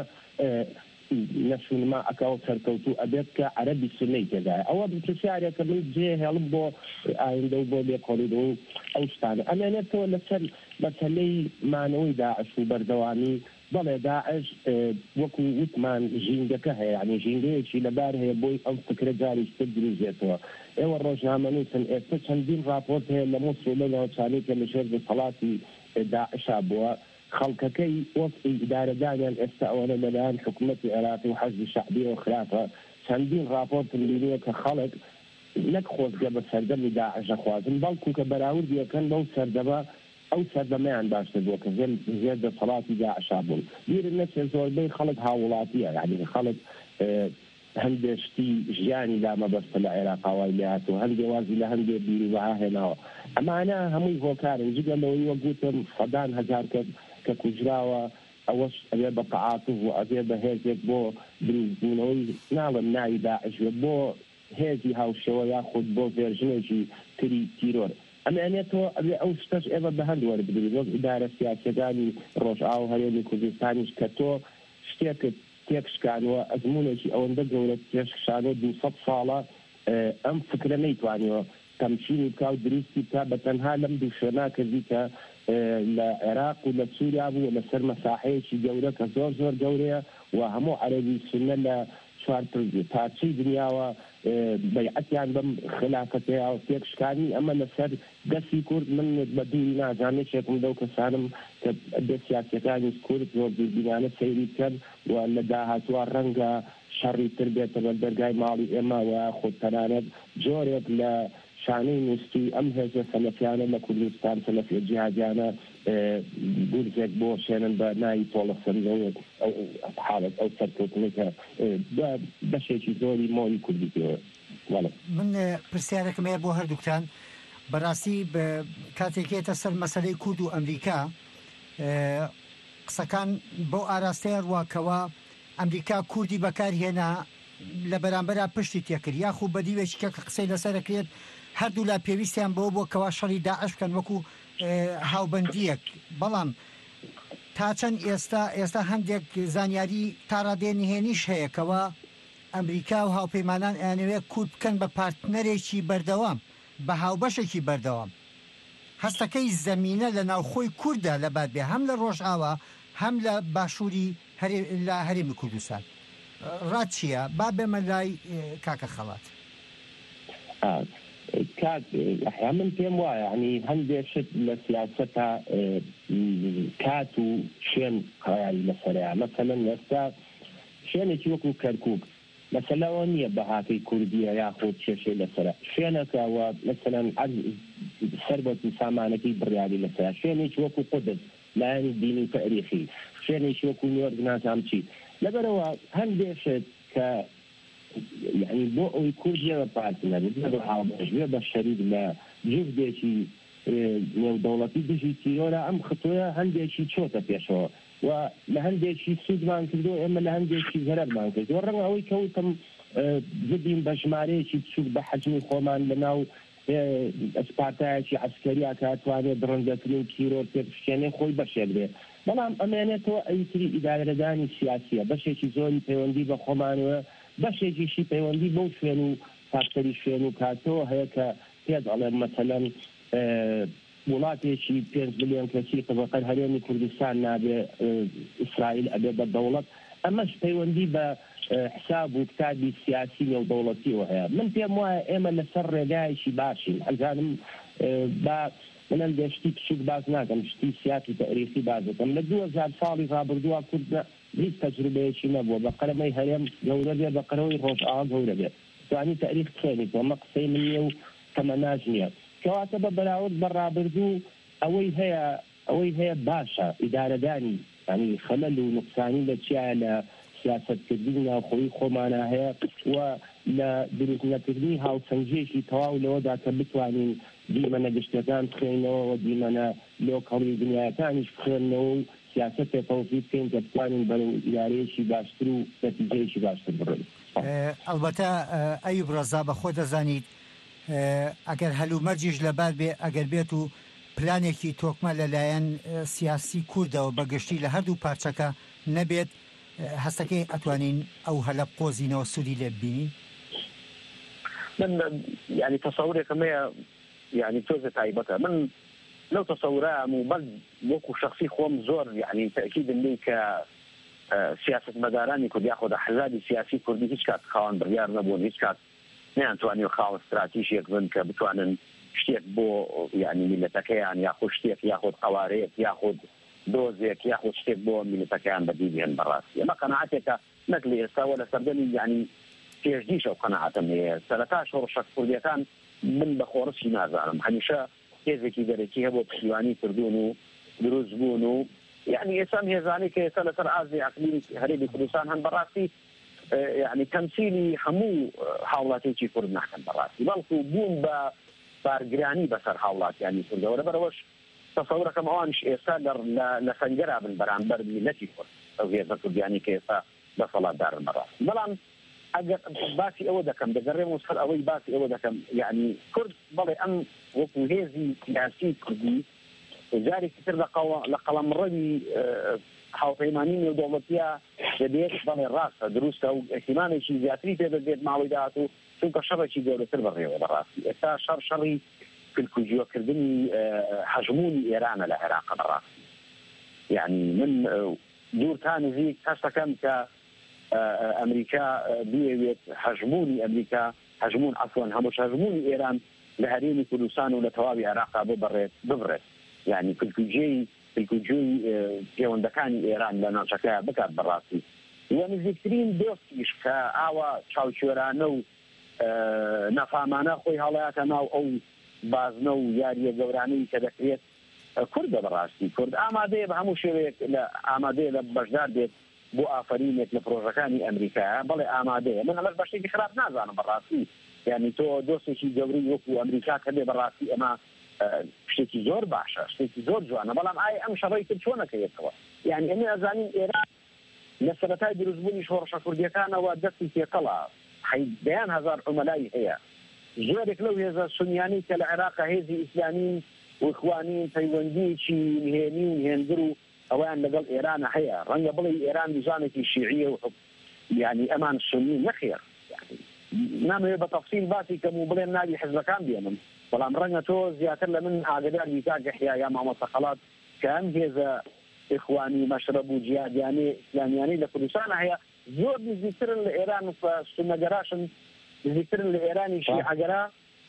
نەشونما ئەکاو سەرکەوتو ئەبێت کە عەرەبی سنەی تێدایە ئەوە پرسیارێکە من جێ هێڵم بۆ ئایندە و بۆ لێکۆڵین و ئەو شتانە ئەمێنێتەوە لەسەر مەسەلەی مانەوەی داعش و بەردەوامی بەڵێ داعش وەکو وتمان ژینگەکە هەیە یعنی ژینگەیەکی لەبار هەیە بۆی ئەم فکرە جاریشتر دروزێتەوە ئێوە ڕۆژنامەنووسن ئێستا چەندین راپۆرت هەیە لە موسڵ لە ناوچانەی کە لە ژێر دەسەڵاتی داعشا بووە خەڵکەکەی وەستی ئیدارەدانیان ئێستا ئەوەنە لەلایەن حکوومەتی عێراقی و حەزبی شەعبی و خلافە چەندین راپۆرتم بینیوە کە خەڵک نەک خۆزگە بە سەردەمی داعش خوازن بەڵکو کە بەراورد یەکەن بەو سەردەمە ئەو سەردەمەیان باشتر بووە کە زێر دەسەڵاتی داعشا بوون بیرن نەچێ زۆربەی خەڵک هاوڵاتیە یعنی خەڵک هەندێشتی ژیانی دامەبەستە لە عێراقاوای لات و هەندێ وازی لە هەندێ بیری وها هێناوە ئەمانە هەمووی هۆکارن جگە لەوەی وەگوتم سەدان هەزار کرد کە کوژراوە ئەوەش ئەبێ بە تەعاتوف و ئەبێ بە هێزێک بۆ دروستبوونەوەی ناڵم ناوی داعش بۆ هێزی هاوشەوە یاخود بۆ ڤێرژنێکی تری تیرۆر ئەمێنێتەوە ئەبێ ئەو شتەش ئێوە بە هەند وەربگریت وەک ئیدارە سیاسەکانی ڕۆژئاو و هەرێمی کوردستانیش کە تۆ شتێکت تێکشکانەوە ئەزمونێکی ئەوەندە گەورە تێشکشانە دووسەد ساڵە ئەم فکرە نەیتوانیەوە تەمشینی بکا و دروستی بکا بە تەنها لەم دوو شوێنە کردی کە لە عێراق و لە سووریا بوو لەسەر مەساحەیەکی گەورە کە زۆر زۆر گەورەیە و هەموو عەرەبی سونە لە چوار پارچەی دنیاوە بەیعەتیان بەم خلافەتەیە و تێکشکانی ئەمە لەسەر دەستی کورد من بە دووری نازانێکێکم دەو کەسانم کە دە سیاسەکانی کورد زۆر دووربینانە سەیری بکەن و لە داهاتوە ڕەنگە شەڕی تر بێتە بە دەرگای ماڵی ئێمە و خۆ تەنانەت جۆرێک لە شانەی نووستی ئەم هێزە سەلەفیانە لە کوردستان سەلەفیە جیهادیانە گورجێک بۆ شێنن بە ناوی تۆڵە سەرزەوێت ئەو حاڵەت ئەو سەرکەوتنێکە بەشێکی زۆری مۆڵی کوردی پێوە من پرسیارەکەم هەیە بۆ هەردووکتان بەڕاستی کاتێکێتە سەر مەسەلەی کورد و ئەمریکا قسەکان بۆ ئاراستەیە ڕواکەوە ئەمریکا کوردی بەکارهێنا لە بەرامبەرا پشتی تێکرد یاخوو بەدیوێکی کە قسەی لەسەرەکرێت هەردوو لا پێویستیان بۆ بۆ کەوا شەڕی داعش بکەن وەکو هاوبەندیەک بەڵام تا چەند ئێستا ئێستا هەندێک زانیاری تاڕادێنهێنیش هەیە کەوا ئەمریکا و هاوپەیمانان ئەیانەوێت کورد بکەن بە پارتنەرێکی بەردەوام بە هاوبەشێکی بەردەوام هەستەکەی زەمینە لە ناوخۆی کووردە لە باد بێ هەم لە ڕۆژئاوا هەم لە باشووری لە هەرێمی کوردستان ڕات چییە با بێمە لای کاکە خەڵات کات من پێم وایە ینی هەندێک شت لە سیاسەتە کات و شوێن قایاری لەسەرەیە مەسەلەن ئێستا شوێنێکی وەکو کەرکووک مەسەلەوە نییە بەهاتەی کوردیە یاخۆت کێشەی لەسەرە شوێنەکەوە مەسەلەن سەربەت و سامانەکەی بڕیاری لەسەر شوێنێکی وەکو قودس لایەنی دینی تاریخی شوێنێکی وەکو نیویۆرک نازانم چی لەبەرەوە هەندێک شت کە یعنی بۆ ئەوی کوردیە بە پارتنەر بە هاوبەش بێ بە شەریک لە جوزدێکی نێودەوڵەتی دژی تیرۆرە ئەم خطوەیە هەندێکی چۆتە پێشەوە و لە هەندێکی سوودمان کردو ئێمە لە هەندێکی زەرەرمان کرد و ڕەنگە ئەوەی کەوتم زبین بە ژمارەیەکی چوک بە حەجمی خۆمان لەناو ئەسپارتایەکی عەسکەریە کاتوانێت درەنگەکردن تیرۆر پێشکێنێ خۆی بەشێک بێ بەڵام ئەمێنێتەوە ئەیتری ئیدارەدانی سیاسیە بەشێکی زۆری پەیوەندی بە خۆمانەوە بەشێکیشی پەیوەندی بەو شوێن و فاکتەری شوێن و کاتەوە هەیە کە پێت ئەڵێن مەسەلەن وڵاتێکی پێنج ملیۆن کەسی قبەقەر هەرێمی کوردستان نابێ ئیسرائیل ئەبێ بە دەوڵەت ئەمەش پەیوەندی بە حساب و کتابی سیاسی و دەوڵەتیەوە هەیە. من پێم وایە ئێمە لەسەر ڕێگایشی باشین. ئەزانم با منم دەشتی پشک باز ناکەم، شتی سیاسی تاریخی باز دەکەم. لە دوو هەزار ساڵی ڕابردووە کورد هیچ تەجروبەیەکی نەبووە، بە قەرەمەی هەرێم گەورە بێ، بە قەرەوەی ڕۆژئاوا گەورە بێت. توانی تاریخ بخوێنیتەوە، ئەمە قسەی من نییە و تەمەناج نییە. کەواتە بە بەراورد بە ڕابردوو ئەوەی هەیە ئەوەی هەیە باشە ئیدارەدانی، ینی خەلەل و نوقسانی لە چیایە لە سیاسەتکردنی ناوخۆیی خۆمانە هەیە و لە دروست نەکردنی هاوسەنگێکی تەواو لەوەدا کە بتوانین دیمەنە گشتەکان بخوێنەوە و دیمەنە لۆکەڵی دنیاکانیش بخوێنەوە و سیاسەتێ تەوفیق بکەین کە بتوانین بەرەو ئیدارەیەکی باشتر و نەتیجەیەکی باشتر بڕۆین. ئەلبەتە ئەیوب ڕەزا بەخۆ دەزانیت ئەگەر هەلومەرجیش لەبار بێ ئەگەر بێت و پلانێکی تۆکمە لەلایەن سیاسی کوردەوە بەگشتی لە هەردوو پارچەکە نەبێت، هەستەکەی ئەتوانین ئەو هەلە قۆزینەوە سوودی لێ ببینین؟ من يعني تصورێکم هەیە، يعني تۆزە تایبەتە. من لەو تەسەورەم و بەڵ وەکو شخصی خۆم زۆر يعني تەکیدم لێ کە سیاسەتمەدارانی کورد یاخۆ حەزابی سیاسی کوردی هیچ کات خاوەن بڕیار نەبوون، هیچ کات نەیانتوانی خاوەن استراتیژیەک بن کە بتوانن شتێک بۆ يعني میلەتەکەیان یاخۆ شتێک یاخۆ قەوارەیەک یاخۆ دۆزێک یاخۆ شتێک بۆ میلەتەکەیان بەدیبێن بەڕاستی. ئەمە قەناعەتێکە نەک لە ئێستا وە لە سەردەمی يعني پێشدیش ئەو قەناعەتم هەیە. سەرەتا شۆڕشە کوردیەکان من بە خۆڕشی نازانم، هەمیشە هێزێکی دەرەکی هەبوو پشتیوانی کردوون و دروست بوون و يعني ئێستا هێزانی کە ئێستا لەسەر ئازی عەقلی هەرێمی کوردستان هەن بەڕاستی يعني تەمسیلی هەموو هاوڵاتێکی کورد ناکەن بەڕاستی، بەڵکو بوون بە بارگرانی بەسەر هاوڵاتیانی کوردەوە. لەبەرەوەش تەسەورەکەم ئەوانش ئێستا لە سەنگەرا بن بەرامبەر میلەتی کورد، ئەو هێزە کوردیانی کە ئێستا دەسەڵاتدارن بەڕاستی. بەڵام ئەگەر باسی ئەوە دەکەم دەگەڕێم و سەر ئەوەی باسی ئەوە دەکەم، يعني کورد بەڵێ ئەم وەکو هێزی سیاسی کوردی جارێکی تر لە قەڵەمڕەوی هاوپەیمانی نێودەوڵەتیە دەبێت بەڵێ ڕاستە دروستە و احتیمالێکی زیاتری پێ دەبێت ماڵی داهات و چونکە شەڕێکی گەورەتر بەڕێوە بەڕاستی. ئێستا شەڕ شەڕی کلکوجیۆکردنی هەژمونی ئێرانە لە عێراق بەڕاستی. يعني من دوورتا نزیک هەست دەکەم کە ئەمریکا بێوێت هەژمونی ئەمریکا هەژمون عەفوەن هەمووش هەژمونی ئێران لە هەرێمی کوردستان و لە تەواوی عێراقا ببڕێت ببڕێت، يعني کلکوجێی کلکوجێی پەیوەندەکانی ئێران لە ناوچەکەیە بکات بەڕاستی. و نزیکترین دۆستیش کە ئاوا چاوچێرانە و نەفامانە خۆی هەڵەیاتە ناو ئەو بازنە و یاریە گەورانەی کە دەکرێت کوردە بەڕاستی. کورد ئامادەیە بە هەموو شێوەیەک لە ئامادەیە لە بەشدار بێت بۆ ئافرینێک لە پرۆژەکانی ئەمریکا، بەڵێ ئامادەیە. من ئەمەش بەشتێکی خراپ نازانم بەڕاستی، یعنی تۆ دۆستێکی گەوری وەکو ئەمریکا کە بێ بەڕاستی ئەمە شتێکی زۆر باشە، شتێکی زۆر جوانە. بەڵام ئایا ئەم شەڕەی تر چۆنەکەیێتەوە؟ یعنی ئەمێ ئەزانین ئێران لە سەرەتای دروستبوونی شۆڕشە کوردیەکانەوە دەستی تێکەڵا بەیان هەزار عومەلای هەیە. زۆرێک لەو هێزە سونیانی کە لە عێراقا هێزی ئیسلامی و ئیخوانین پەیوەندیکی نهێنی و نهێنگر و ئەویان لەگەڵ ئێرانە هەیە. ڕەنگە بڵێ ئێران میزانێکی شیعیە و يعني ئەمان سونی نەخێر، نامەوێت بە تەفسیل باسی کەم و بڵێم ناوی حزبەکان بێنم، بەڵام ڕەنگە تۆ زیاتر لە من ئاگدار بیتا گەحیا یا مامۆستا خەڵات کە ئەم هێزە ئیخوانی مەشرەب و جیهادیانەی ئیسلامیانەی لە کوردستانە هەیە زۆر نزیکترن لە ئێران و سونەگەراشن نزیکترن لە ئێرانی شیعەگەرا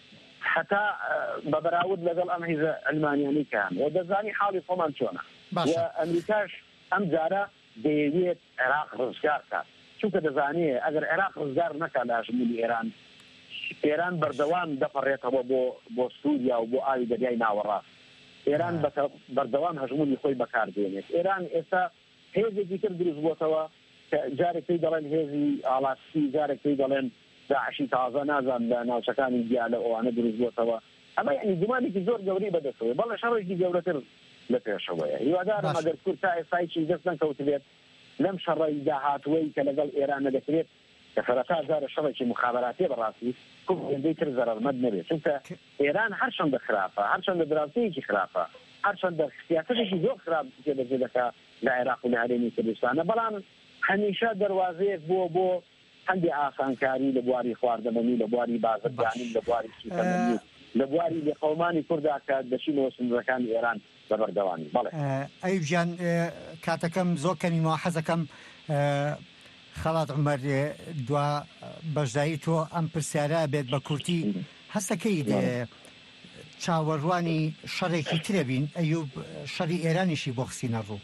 حتا بە بەراورد لەگەڵ ئەم هێزە ئەلمانیانەی کەیان و دەزانی حاڵی خۆمان چۆنە. و ئەمریکاش ئەم جارە دەیەوێت عێراق ڕزگار کات، چونکە دەزانێت ئەگەر عێراق ڕزگار نەکات لە هەژمونی ئێران، ئێران بەردەوام دەپەڕێتەوە بۆ بۆ سووریا و بۆ ئاوی دەریای ناوەڕاست. ئێران بەردەوام هەژمونی خۆی بەکاردێنێت. ئێران ئێستا هێزێکی تر دروست بووتەوە کە جارێک پێی دەڵێن هێزی ئاڵاستی، جارێک پێی دەڵێن داعشی تازە نازان لە ناوچەکانی دیا لە ئەوانە دروست بووتەوە. ئەمە یعنی گومانێکی زۆر گەوری بەدەستەوە، بەڵێ شەڕێکی گەورەتر لە پێشەوەیە. هیوادارم ئەگەر کورد تا ئێستایکی دەست نەکەوت بێت لەم شەڕەی داهاتوەی کە لەگەڵ ئێرانە دەکرێت کە سەرەتا جارە شەڕێکی مخابراتی بەڕاستی کوم هێندەی تر زەرەرمەند نەبێت، چونکە ئێران هەرچەندە خراپە، هەرچەندە دراوسەیەکی خراپە، هەرچەندە سیاسەتێکی زۆر خراپ جێبەجێ دەکات لە عێراق و لە هەرێمی کوردستانە، بەڵام هەمیشە دەواازەیەک بۆ بۆ هەندی ئاسانکاری لە بواری خواردەمەنی، لە بواری بازرگانی، لە بواری سوتەمەنی، لە بواری لێقەومانی کووردا کە دەچینەوە سنوورەکانی ئێران بە بەردەوانی. بەڵێ ئەیوب گیان کاتەکەم زۆر کەمیەوە، حەزەکەم خەڵات عمەر دوا بەشداری تۆ ئەم پرسیارە بێت بە کورتی هەستەکەی چاوەڕوانی شەڕێکی ترە بین ئەیوب شەڕی ئێرانیشی بۆ خسینە ڕوو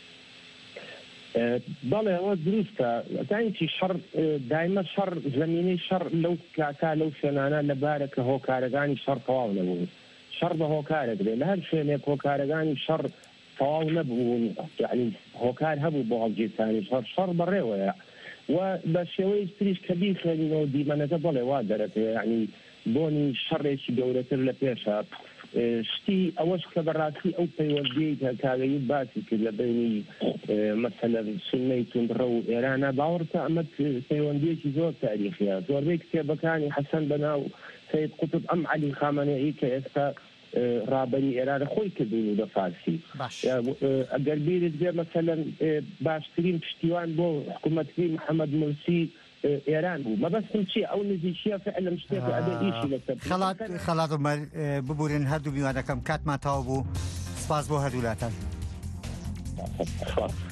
بەڵێ ئەوە دروستە داینی شەڕ دایمە شەڕ زەمینەی شەڕ لەو کاتا لەو شوێنانە لەبارە کە هۆکارەکانی شەڕ تەواو نەبوون شەڕ بە هۆکارێک بێ لە هەر شوێنێک هۆکارەکانی شەڕ تەواو نەبوون یعنی هۆکار هەبوو بۆ هەڵگیرتانی شەڕ شەڕ بەڕێوەیە و بە شێوەی تریش کە بیخێنینەوە دیمەنەکە بەڵێ وا دەرەکەوێ یعنی بۆنی شەڕێکی گەورەتر لە پێشە شتی ئەوەش کە بەڕاستی ئەو پەیوەندیەی کە کاغەیی باسی کرد لە بینی مەسەلەن سنەی توندڕە و ئێرانە باوەڕتە ئەمە پەیوەندیەکی زۆر تاریخیە زۆربەی کتێبەکانی حەسەن بەناو سید قوتب ئەم عەلی خامنەئی کە ئێستا ڕابەری ئێرانە خۆی کردوون بە فارسی ئەگەر بیرت بێ مەسەلەن باشترین پشتیوان بۆ حکوومەتکردنی محەممەد مرسی ئێران بوو مەبەستم چی ئەو نزیکیە فعلا شتێکە ئەبێ ئیشی لەسەر خەڵات خەڵات عومەر ببورن هەردوو میوانەکەم کاتمان تاوا بوو سپاس بۆ هەردوولاتان